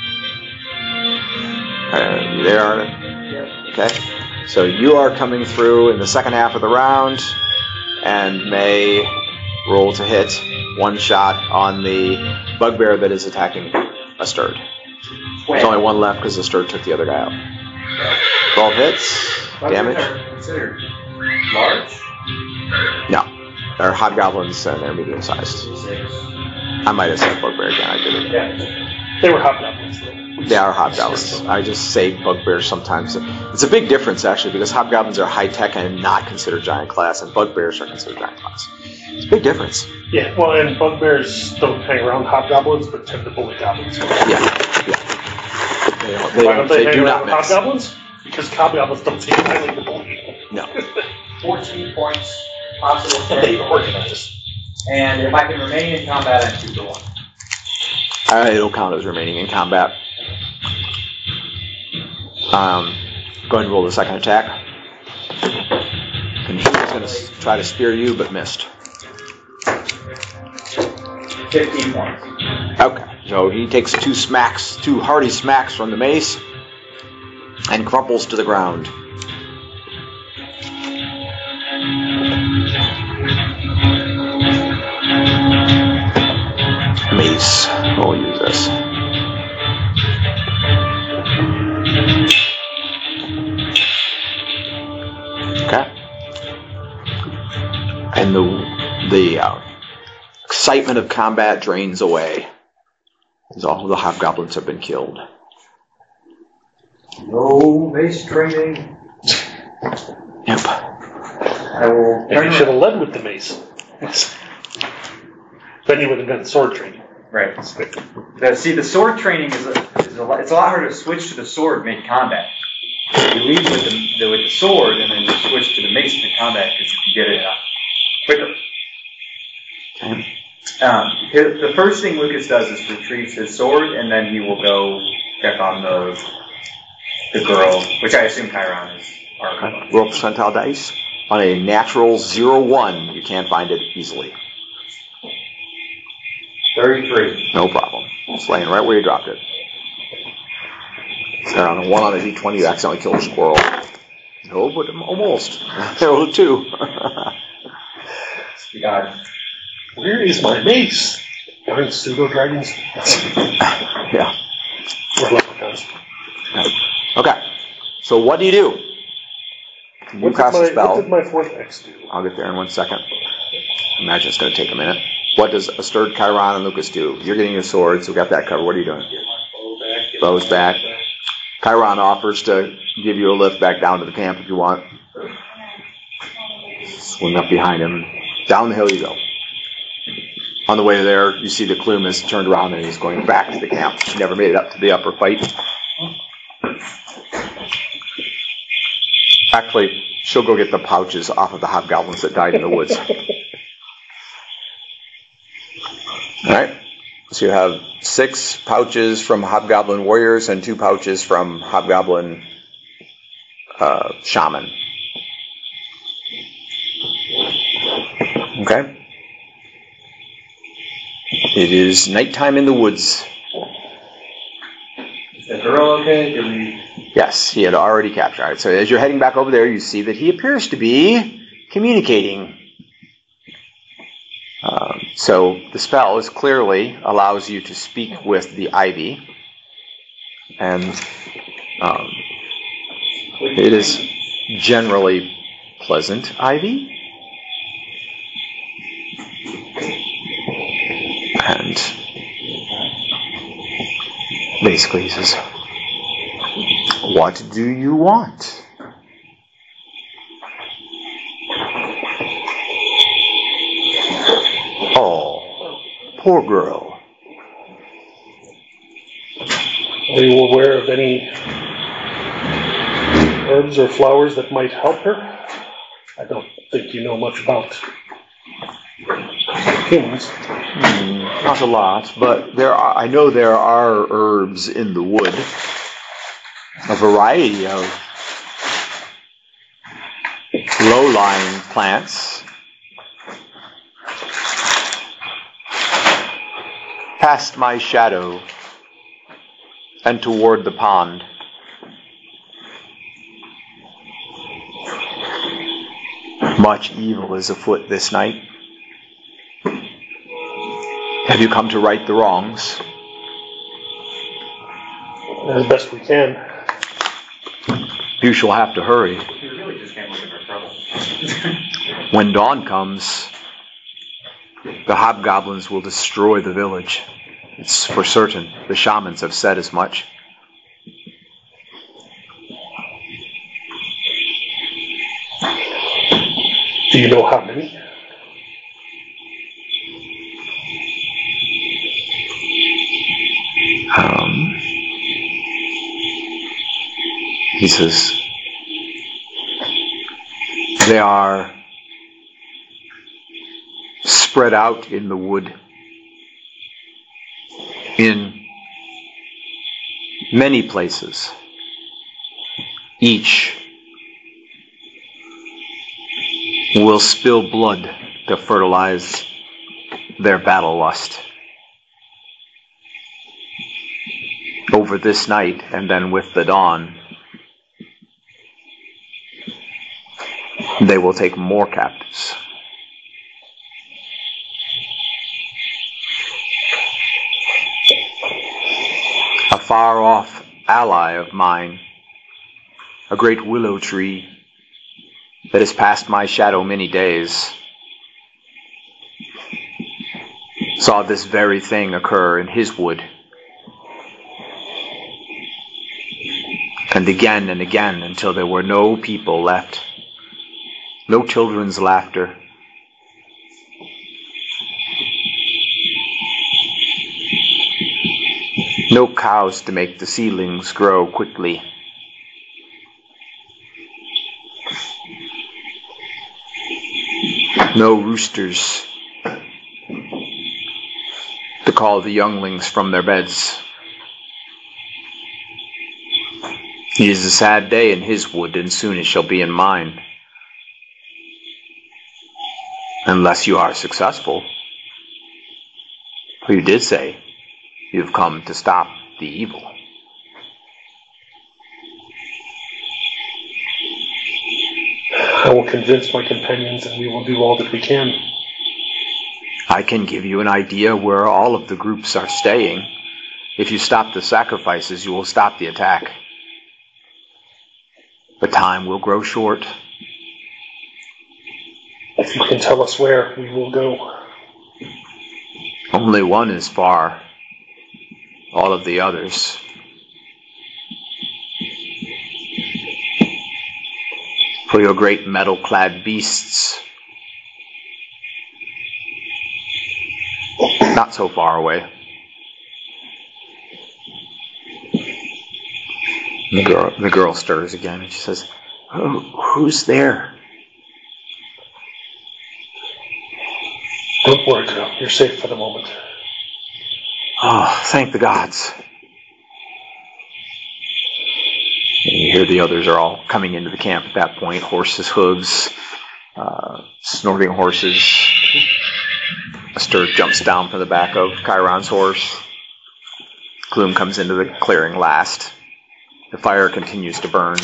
You there, Arna? Okay. So you are coming through in the second half of the round and may roll to hit. One shot on the bugbear that is attacking a stirred. There's only one left because the stirred took the other guy out. 12 hits. Damage. Are considered large? No. They're hobgoblins and they're medium sized. I might have said bugbear again. I didn't. Yeah. They were hobgoblins, though. They are hobgoblins. I just say bugbears sometimes. It's a big difference, actually, because hobgoblins are high-tech and not considered giant class, and bugbears are considered giant class. It's a big difference. Yeah, well, and bugbears don't hang around hobgoblins, but tend to bully goblins. Yeah. Why don't they hang do around not miss. hobgoblins? Because hobgoblins don't take highly to bully. No. 14 points possible. And they organize. And if I can remain in combat, I'm 2 to 1. It'll count as remaining in combat. Go ahead and roll the second attack. And he's going to try to spear you, but missed. 15 points. Okay, so he takes two hearty smacks from the mace, and crumples to the ground. Mace. We'll use this. Okay. And the excitement of combat drains away as all the hobgoblins have been killed. No mace training. Yep. I will. And you should have led with the mace. Then you would have done sword training. Right. See, the sword training is it's a lot harder to switch to the sword mid-combat. You lead with the sword, and then you switch to the mace mid-combat because you can get it quicker. Okay. The first thing Lucas does is retrieves his sword, and then he will go check on the girl, which I assume Chiron is. Okay. Roll percentile dice. On a natural 0-1, you can't find it easily. 33. No problem. It's laying right where you dropped it. So on a 1 on a d20, you accidentally killed a squirrel. No, but almost. Rolled a 2. God. Where is my mace? Darn pseudo dragons. Yeah. Or leprechauns. Okay. So what do? You What cast a spell. did my fourth X do? I'll get there in 1 second. Imagine it's going to take a minute. What does a stirred Chiron and Lucas do? You're getting your swords. We got that covered. What are you doing? Bow's back. Chiron offers to give you a lift back down to the camp if you want. Swing up behind him. Down the hill you go. On the way there, you see the Clume has turned around and he's going back to the camp. He never made it up to the upper fight. Actually, she'll go get the pouches off of the hobgoblins that died in the woods. Alright, so you have 6 pouches from hobgoblin warriors and 2 pouches from hobgoblin shaman. Okay. It is nighttime in the woods. Is the girl okay? Yes, he had already captured. All right, so as you're heading back over there, you see that he appears to be communicating. So the spell is clearly allows you to speak with the ivy, and it is generally pleasant ivy. And basically he says, "What do you want?" Oh, poor girl. Are you aware of any herbs or flowers that might help her? I don't think you know much about humans. Not a lot, but I know there are herbs in the wood. A variety of low-lying plants, past my shadow and toward the pond. Much evil is afoot this night. Have you come to right the wrongs? As best we can. You shall have to hurry. We really just came looking for trouble. When dawn comes, the hobgoblins will destroy the village. It's for certain. The shamans have said as much. Do you know how many? He says, they are spread out in the wood in many places. Each will spill blood to fertilize their battle lust. Over this night, and then with the dawn, they will take more captives. A far-off ally of mine, a great willow tree that has passed my shadow many days, saw this very thing occur in his wood. And again until there were no people left. No children's laughter. No cows to make the seedlings grow quickly. No roosters to call the younglings from their beds. It is a sad day in his wood, and soon it shall be in mine. Unless you are successful. For you did say you've come to stop the evil. I will convince my companions and we will do all that we can. I can give you an idea where all of the groups are staying. If you stop the sacrifices, you will stop the attack. But time will grow short. If you can tell us where, we will go. Only one is far. All of the others. For your great metal-clad beasts. Not so far away. The girl stirs again and she says, who's there? Don't worry, girl. You're safe for the moment. Oh, thank the gods. And you hear the others are all coming into the camp at that point. Horses' hooves, snorting horses. A stir jumps down from the back of Chiron's horse. Gloom comes into the clearing last. The fire continues to burn.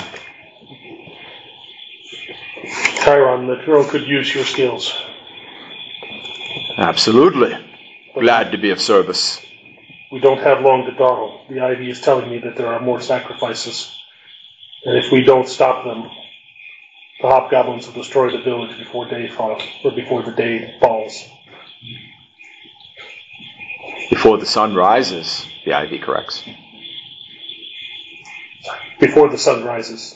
Chiron, the girl could use your skills. Absolutely. Glad to be of service. We don't have long to dawdle. The Ivy is telling me that there are more sacrifices. And if we don't stop them, the hobgoblins will destroy the village before day falls, or before the day falls. Before the sun rises, the Ivy corrects. Before the sun rises.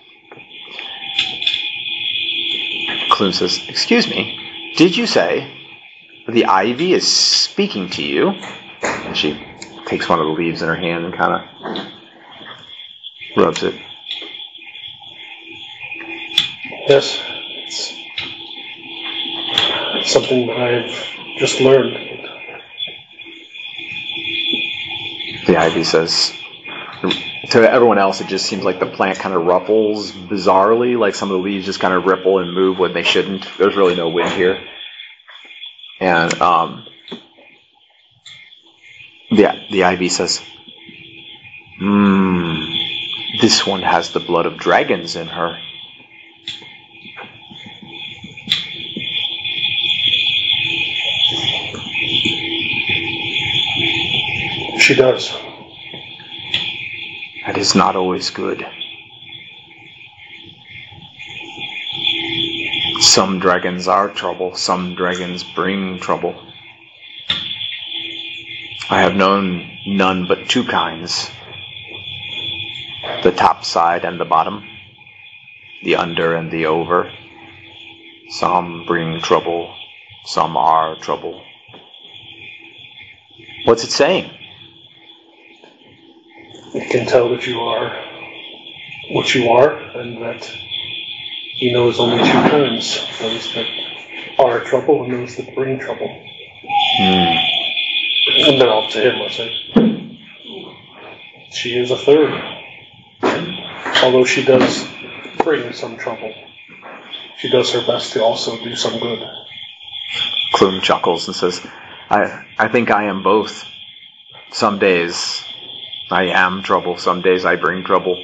Clune says, excuse me, did you say the Ivy is speaking to you? And she takes one of the leaves in her hand and kind of rubs it. Yes, it's something that I've just learned. The Ivy says, To everyone else, it just seems like the plant kind of ruffles bizarrely, like some of the leaves just kind of ripple and move when they shouldn't. There's really no wind here. And the ivy says, this one has the blood of dragons in her. She does. That is not always good. Some dragons are trouble. Some dragons bring trouble. I have known none but two kinds. The top side and the bottom. The under and the over. Some bring trouble. Some are trouble. What's it saying? It can tell that you are what you are, and that he knows only two kinds. Those that are trouble and those that bring trouble. And then up to him, I say. She is a third. Although she does bring some trouble, she does her best to also do some good. Clume chuckles and says, I think I am both. Some days I am trouble, some days I bring trouble.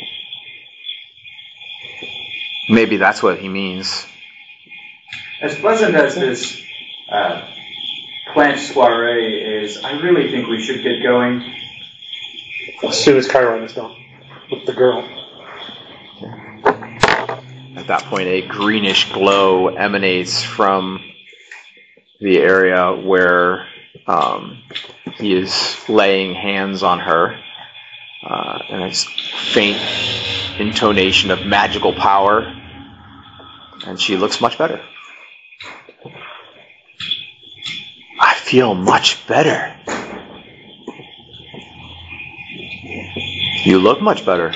Maybe that's what he means. As pleasant as this plant soiree is, I really think we should get going. As soon as Chiron is done with the girl. At that point, a greenish glow emanates from the area where he is laying hands on her. And it's faint intonation of magical power. And she looks much better. I feel much better. You look much better.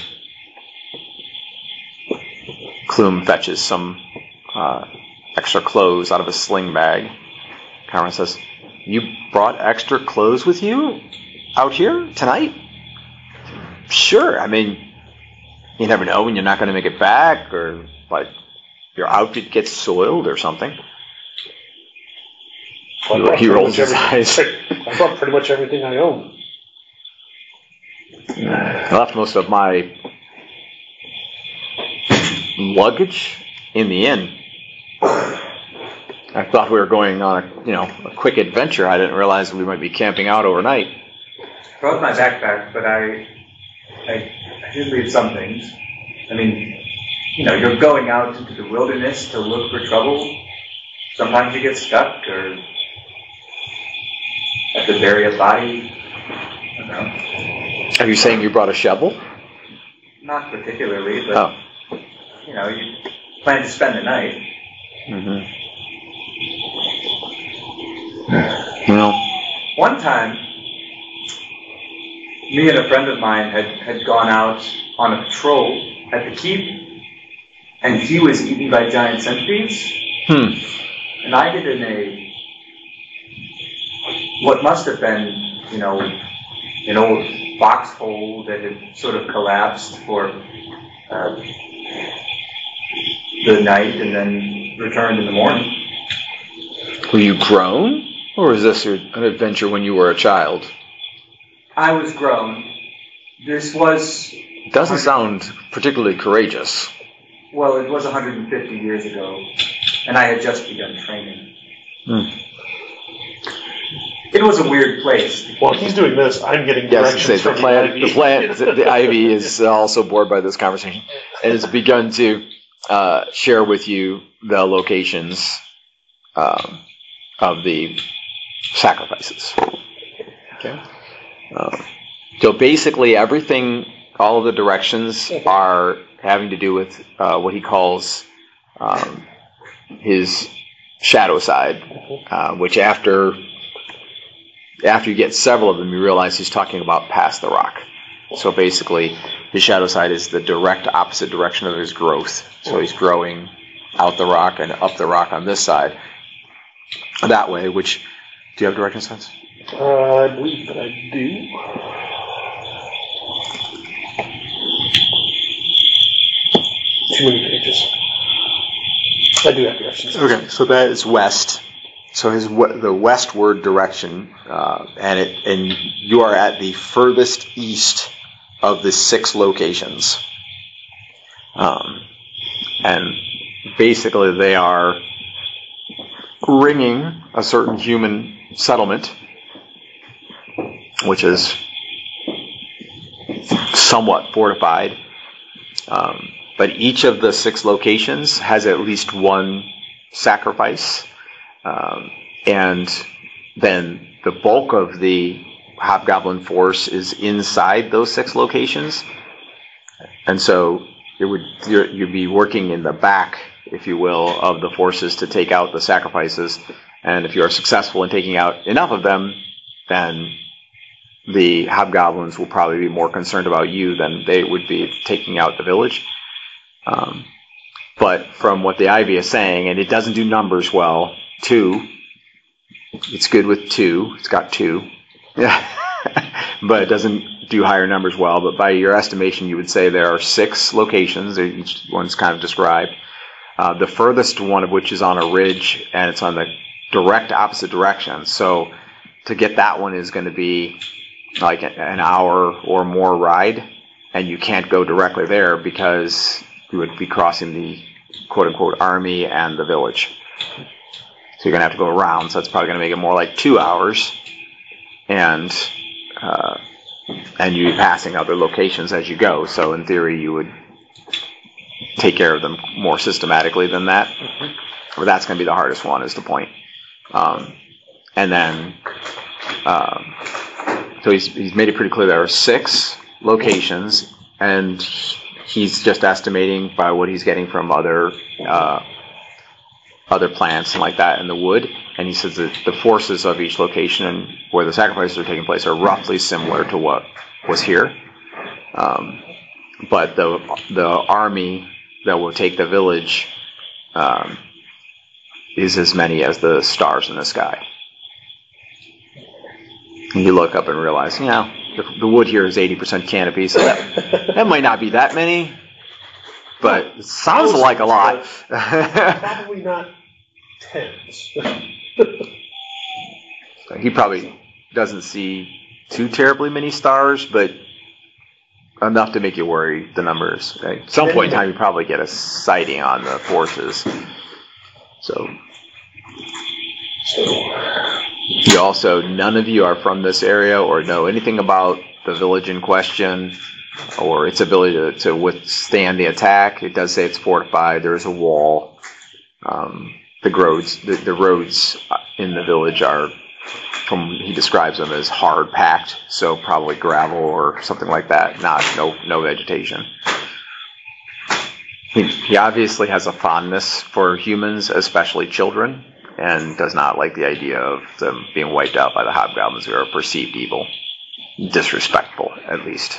Clume fetches some extra clothes out of a sling bag. Chiron says, "You brought extra clothes with you out here tonight?" "Sure. I mean, you never know when you're not going to make it back, or like your outfit gets soiled or something." He rolls his eyes. I brought pretty much everything I own. I left most of my luggage in the inn. I thought we were going on a quick adventure. I didn't realize we might be camping out overnight. I brought my backpack, but I did leave some things. I mean, you're going out into the wilderness to look for trouble. Sometimes you get stuck or have to bury a body. I don't know. Are you saying you brought a shovel? Not particularly, but you plan to spend the night. Mm-hmm. One time, me and a friend of mine had gone out on a patrol at the keep, and he was eaten by giant centipedes. And I hid in what must have been, an old foxhole that had sort of collapsed for the night and then returned in the morning. Were you grown? Or was this an adventure when you were a child? I was grown. This was... It doesn't sound particularly courageous. Well, it was 150 years ago, and I had just begun training. It was a weird place. While he's doing this, I'm getting directions from the ivy. The ivy is also bored by this conversation and has begun to share with you the locations of the sacrifices. Okay. So basically, everything, all of the directions are having to do with what he calls his shadow side, which after you get several of them, you realize he's talking about past the rock. So basically, his shadow side is the direct opposite direction of his growth. So he's growing out the rock and up the rock on this side. That way, which... Do you have direction sense? I believe that I do. Too many pages. I do have directions. Okay, so that is west. So the westward direction, and you are at the furthest east of the 6 locations, and basically they are ringing a certain human settlement, which is somewhat fortified. But each of the 6 locations has at least one sacrifice. And then the bulk of the hobgoblin force is inside those 6 locations. And so you'd be working in the back, if you will, of the forces to take out the sacrifices. And if you are successful in taking out enough of them, then the hobgoblins will probably be more concerned about you than they would be taking out the village. But from what the Ivy is saying, and it doesn't do numbers well, 2, it's good with 2, it's got 2, yeah, but it doesn't do higher numbers well. But by your estimation, you would say there are 6 locations, each one's kind of described. The furthest one of which is on a ridge, and it's on the direct opposite direction. So to get that one is going to be like an hour or more ride, and you can't go directly there because you would be crossing the quote-unquote army and the village. So you're going to have to go around, so that's probably going to make it more like 2 hours, and you'd be passing other locations as you go. So in theory, you would take care of them more systematically than that. But that's going to be the hardest one, is the point. And then, so he's made it pretty clear there are 6 locations, and he's just estimating by what he's getting from other plants and like that in the wood. And he says that the forces of each location and where the sacrifices are taking place are roughly similar to what was here. But the army that will take the village is as many as the stars in the sky. And you look up and realize, the wood here is 80% canopy, so that might not be that many, but it sounds like a lot. Probably not tens. He probably doesn't see too terribly many stars, but enough to make you worry the numbers. At some point in time, you probably get a sighting on the forces. So you also, none of you are from this area or know anything about the village in question or its ability to withstand the attack. It does say it's fortified. There's a wall. The roads in the village are, he describes them as hard packed, so probably gravel or something like that. No vegetation. He obviously has a fondness for humans, especially children, and does not like the idea of them being wiped out by the hobgoblins who are perceived evil. Disrespectful, at least.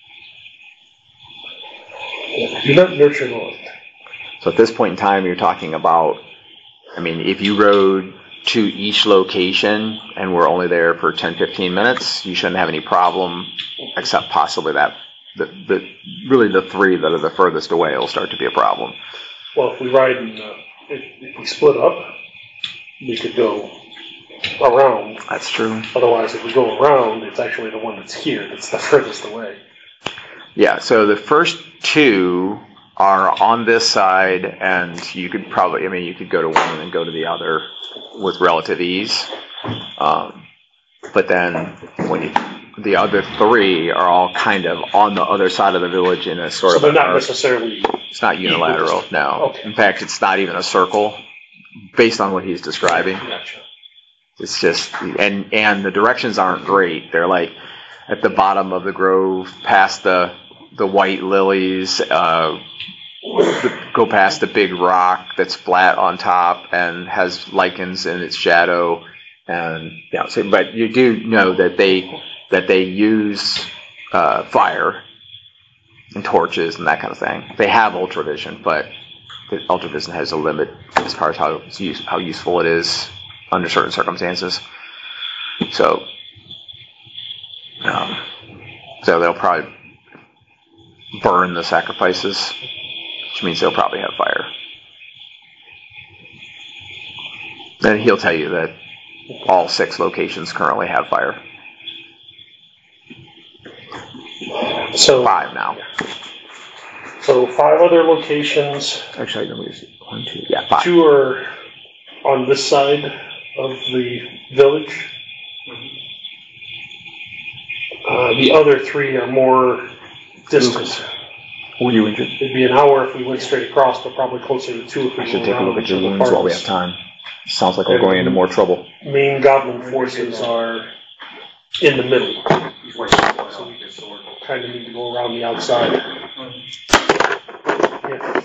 Do not nurture north. So at this point in time, you're talking about, if you rode to each location and were only there for 10-15 minutes, you shouldn't have any problem, except possibly really the 3 that are the furthest away will start to be a problem. Well, if we ride and if we split up, we could go around. That's true. Otherwise, if we go around, it's actually the one that's here that's the furthest away. Yeah, so the first 2 are on this side, and you could probably, you could go to one and then go to the other with relative ease. But then the other 3 are all kind of on the other side of the village in a sort of... So they're not necessarily... It's not unilateral, no. Okay. In fact, it's not even a circle, based on what he's describing. Gotcha. It's just... And the directions aren't great. They're like at the bottom of the grove, past the white lilies, go past the big rock that's flat on top and has lichens in its shadow. And but you do know that they use fire and torches and that kind of thing. They have ultravision, but the ultravision has a limit as far as how useful it is under certain circumstances. So they'll probably burn the sacrifices which means they'll probably have fire. Then he'll tell you that all 6 locations currently have fire. So 5 now. So 5 other locations. Actually, let me see. 1, 2, yeah, 5. 2 are on this side of the village. The other 3 are more distant. Were you injured? It'd be an hour if we went straight across, but probably closer to 2 if we I should go take a around look at your to the wounds while we have farthest. time. Sounds like we're going into more trouble. Main goblin forces are in the middle. He's waiting for his sword. Kind of need to go around the outside. Yeah.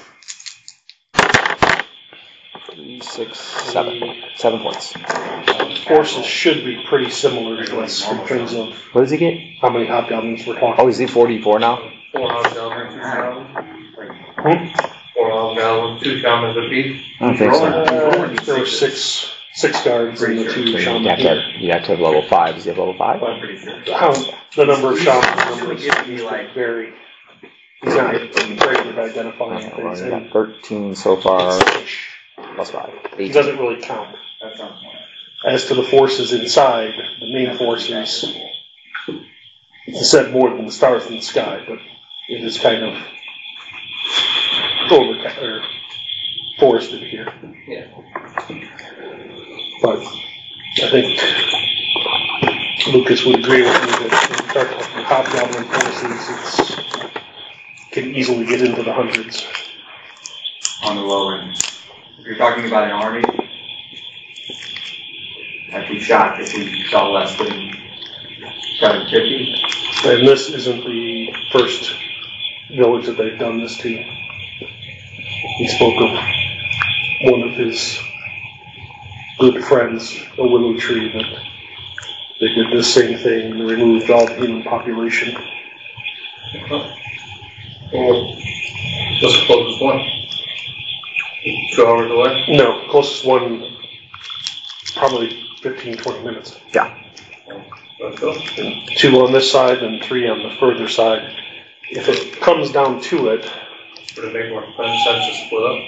3, 6, 7. 7 points. Forces should be pretty similar to us in terms of What does he get? how many hobgoblins we're talking. Oh, is he 44 now? 4 hobgoblins, 2 shamans. Hmm? 4 hobgoblins, 2 shamans apiece. I don't think so. There were six guards and the 2 You shamans. have to have level 5. Does he have level 5? I'm pretty sure. The number of shamans Usually gives me like vary. He's not great with identifying Okay, well, things. you And got 13 so far, plus 5. he 18. doesn't really count. that sounds more. As to the forces inside, the main forces, he said more than the stars in the sky, but it is kind of forested here. Yeah. But I think Lucas would agree with me that when you start talking hobgoblin forces, it can easily get into the hundreds. On the low end. If you're talking about an army, I'd be shocked if we saw less than 750. And this isn't the first village that they've done this to. He spoke of one of his good friends, a willow tree, that they did this same thing and removed all the human population. Well, what's the closest one? 2 hours away? No, closest one, probably 15, 20 minutes. Let's go. And 2 on this side and 3 on the further side. If it comes down to it, Would it make more sense to split up?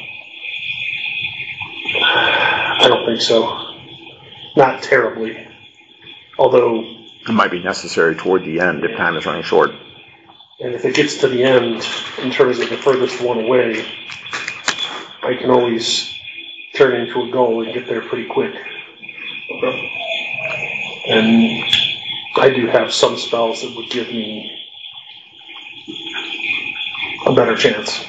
I don't think so. Not terribly. Although, It might be necessary toward the end if time is running short. and if it gets to the end, in terms of the furthest one away, I can always turn into a goal and get there pretty quick. Okay. And I do have some spells that would give me a better chance.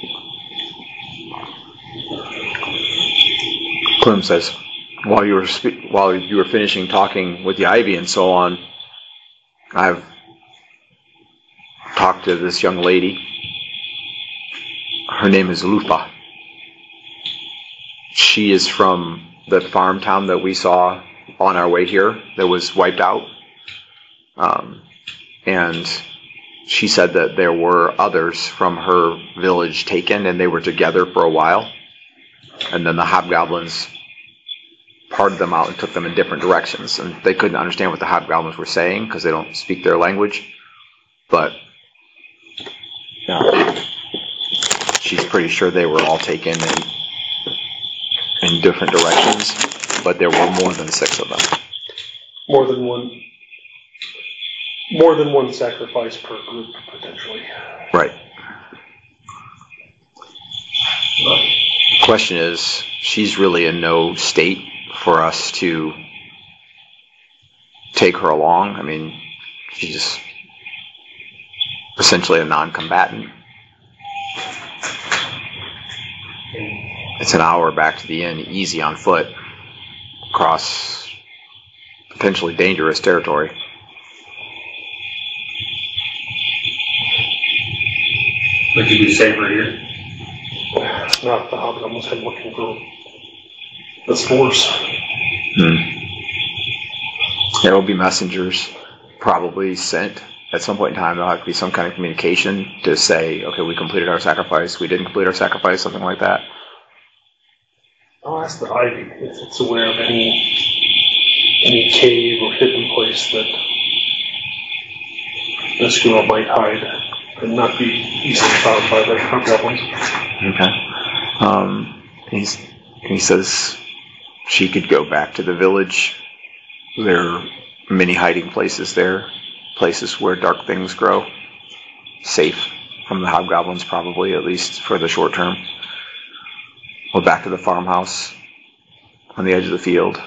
Clem says, while you were finishing talking with the ivy and so on, I've talked to this young lady. Her name is Lufa. She is from the farm town that we saw on our way here that was wiped out. And she said that there were others from her village taken, and they were together for a while. And then the hobgoblins parted them out and took them in different directions. And they couldn't understand what the hobgoblins were saying because they don't speak their language. But she's pretty sure they were all taken in different directions. But there were more than 6 of them. More than one sacrifice per group, potentially. Right. Question is, she's really in no state for us to take her along. I mean, she's essentially a non-combatant. It's an hour back to the inn, easy on foot, across potentially dangerous territory. Would you be safer here? Not if the hobgoblins had looking for the spores. There will be messengers probably sent at some point in time. There'll have to be some kind of communication to say, okay, we completed our sacrifice, we didn't complete our sacrifice, something like that. I'll ask the ivy if it's aware of any cave or hidden place that this girl might hide and not be easily found by the hobgoblins. Okay. He says she could go back to the village. There are many hiding places there, places where dark things grow. Safe from the hobgoblins, probably, at least for the short term. Or back to the farmhouse on the edge of the field.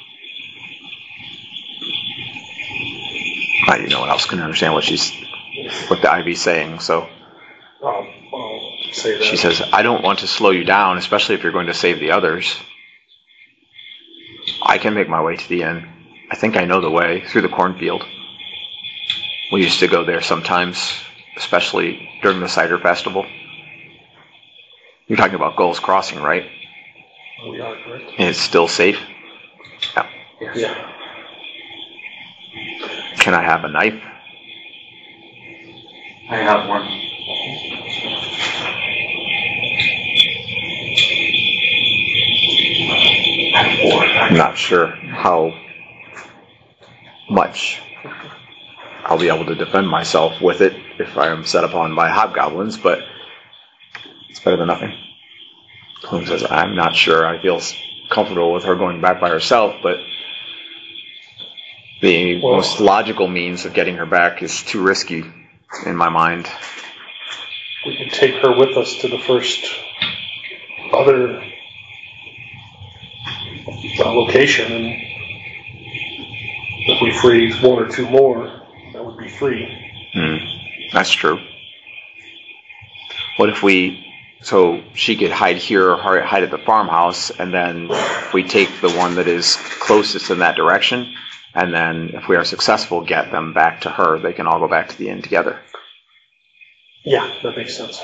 No one else can understand what the Ivy's saying, so I'll say that. she says, I don't want to slow you down, especially if you're going to save the others. I can make my way to the inn. I think I know the way through the cornfield. We used to go there sometimes, especially during the cider festival. You're talking about Gull's Crossing, right? We are correct. And it's still safe? Yeah. Yeah. Can I have a knife? I have one. I'm not sure how much I'll be able to defend myself with it if I am set upon by hobgoblins, but it's better than nothing. Plume says, I'm not sure I feel comfortable with her going back by herself, but the most logical means of getting her back is too risky in my mind. We can take her with us to the first other location, and if we free one or two more, that would be free. That's true. What if so she could hide here or hide at the farmhouse, and then we take the one that is closest in that direction, and then if we are successful, get them back to her. They can all go back to the inn together. Yeah, that makes sense.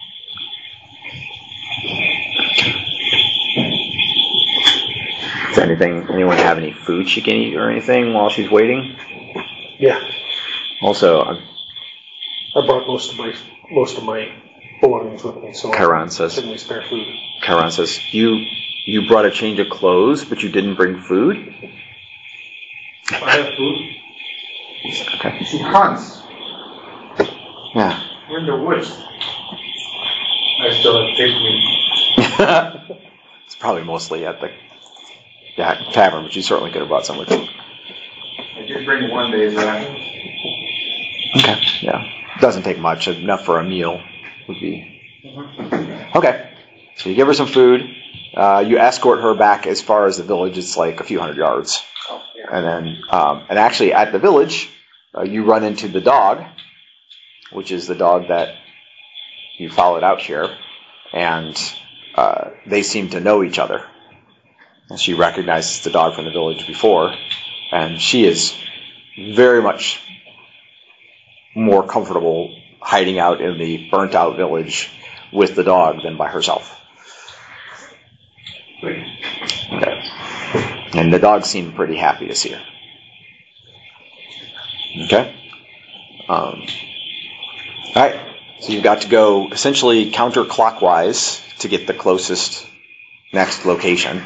Does anyone have any food she can eat or anything while she's waiting? Yeah. Also, I brought most of my belongings with me, so Chiron says, certainly spare food. Chiron says, you brought a change of clothes, but you didn't bring food? I have food. Okay. She hunts. Yeah. We're in the woods. I still have pig meat. It's probably mostly at the tavern, but you certainly could have brought some with you. I did bring one day's ration. Okay, yeah. Doesn't take much. Enough for a meal would be. Okay. So you give her some food. You escort her back as far as the village. It's like a few hundred yards. Oh, yeah. And then, and actually at the village, you run into the dog, which is the dog that you followed out here. And they seem to know each other. And she recognizes the dog from the village before. And she is very much more comfortable hiding out in the burnt-out village with the dog than by herself. Okay. And the dog seemed pretty happy to see her. Okay? All right. So you've got to go essentially counterclockwise to get the closest next location.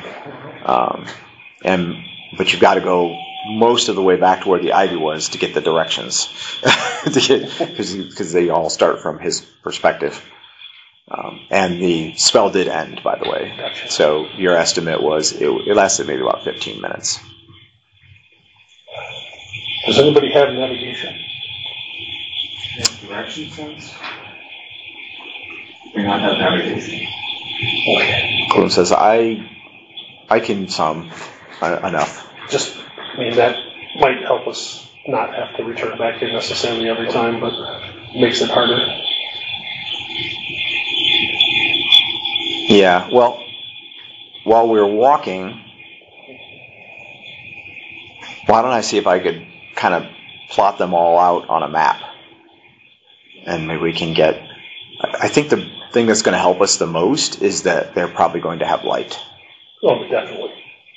But you've got to go most of the way back to where the ivy was to get the directions, because they all start from his perspective. And the spell did end, by the way. Gotcha. So your estimate was it lasted maybe about 15 minutes. Does anybody have navigation? Direction sense? We not have navigation. Okay. Gloom says, I can enough. Just, that might help us not have to return back here necessarily every time, but makes it harder. Yeah, well, while we're walking, why don't I see if I could kind of plot them all out on a map? And maybe we can get... I think the thing that's going to help us the most is that they're probably going to have light. Oh, definitely.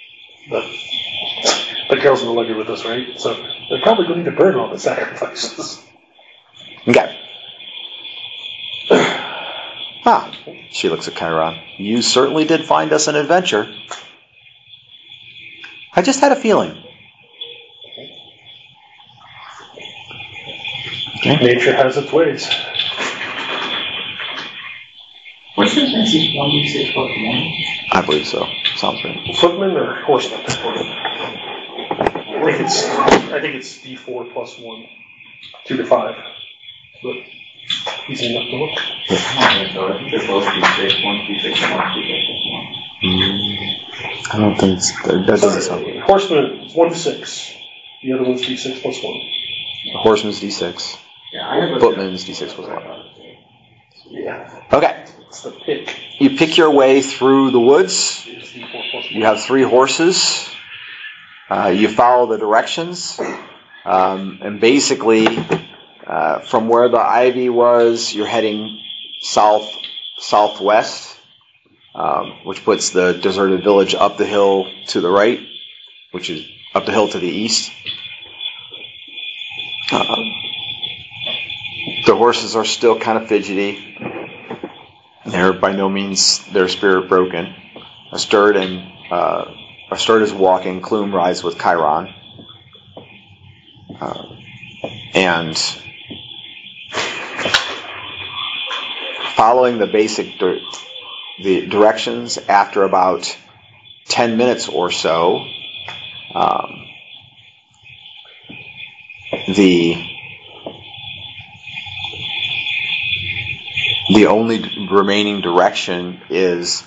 The girls no longer with us, right? So they're probably going to burn all the sacrifices. Okay. She looks at Chiron. You certainly did find us an adventure. I just had a feeling. Okay. Nature has its ways. What's the fancy 1d6 plus 1? I believe so. Sounds right. Footman or horseman? I think it's D4 plus 1. 2 to 5. But easy enough to look. I think they're both d6, 1 d6 and 1 d6 plus 1. I don't think that doesn't sound right. Horseman is 1 to 6. The other one's D6 plus 1. The horseman's D6. Yeah, I have Footman's D6 plus 1. Yeah. Okay. It's the pick. You pick your way through the woods. It's D4 plus 1. You have 3 horses. You follow the directions. And basically, from where the ivy was, you're heading southwest, which puts the deserted village up the hill to the right, which is up the hill to the east. The horses are still kind of fidgety. They're by no means their spirit broken. Asterd is walking. Clume rides with Chiron. And following the basic the directions, after about 10 minutes or so, the only remaining direction is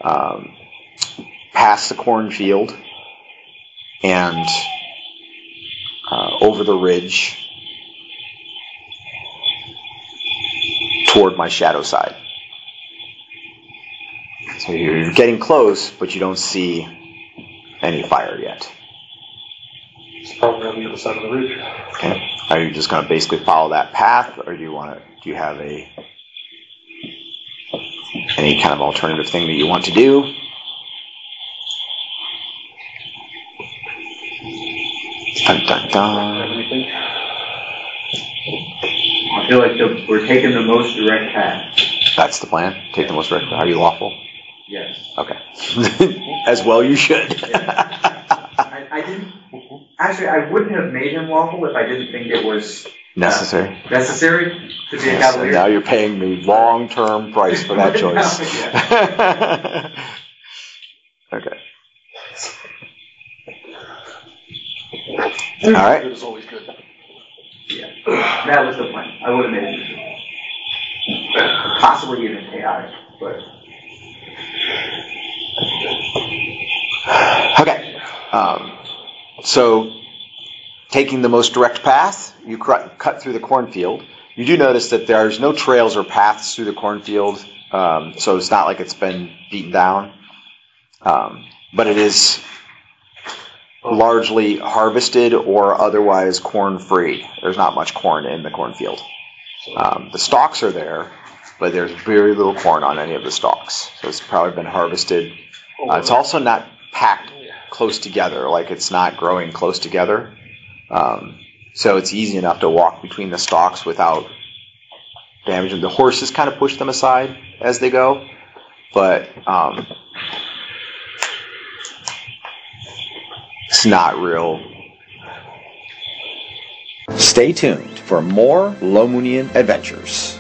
past the cornfield and over the ridge toward my shadow side. So you're getting close, but you don't see any fire yet. It's probably on the other side of the ridge. Okay. Are you just going to basically follow that path, or do you have any kind of alternative thing that you want to do? Dun, dun, dun. Anything? I feel like we're taking the most direct path. That's the plan. Take the most direct. Are you lawful? Yes. Okay. As well, you should. I didn't. Actually, I wouldn't have made him lawful if I didn't think it was Necessary. necessary to be a Yes, and cavalier. now you're paying the long-term price for that choice. Okay. All right. Good is always good. Yeah. That was the plan. I would have made it possibly even chaotic, but Okay. So, taking the most direct path, you cut through the cornfield. You do notice that there's no trails or paths through the cornfield, so it's not like it's been beaten down. But it is largely harvested or otherwise corn-free. There's not much corn in the cornfield. The stalks are there, but there's very little corn on any of the stalks. So it's probably been harvested. It's also not packed close together, like it's not growing close together. So it's easy enough to walk between the stalks without damaging. The horses kind of push them aside as they go, but it's not real. Stay tuned for more Lomunian adventures.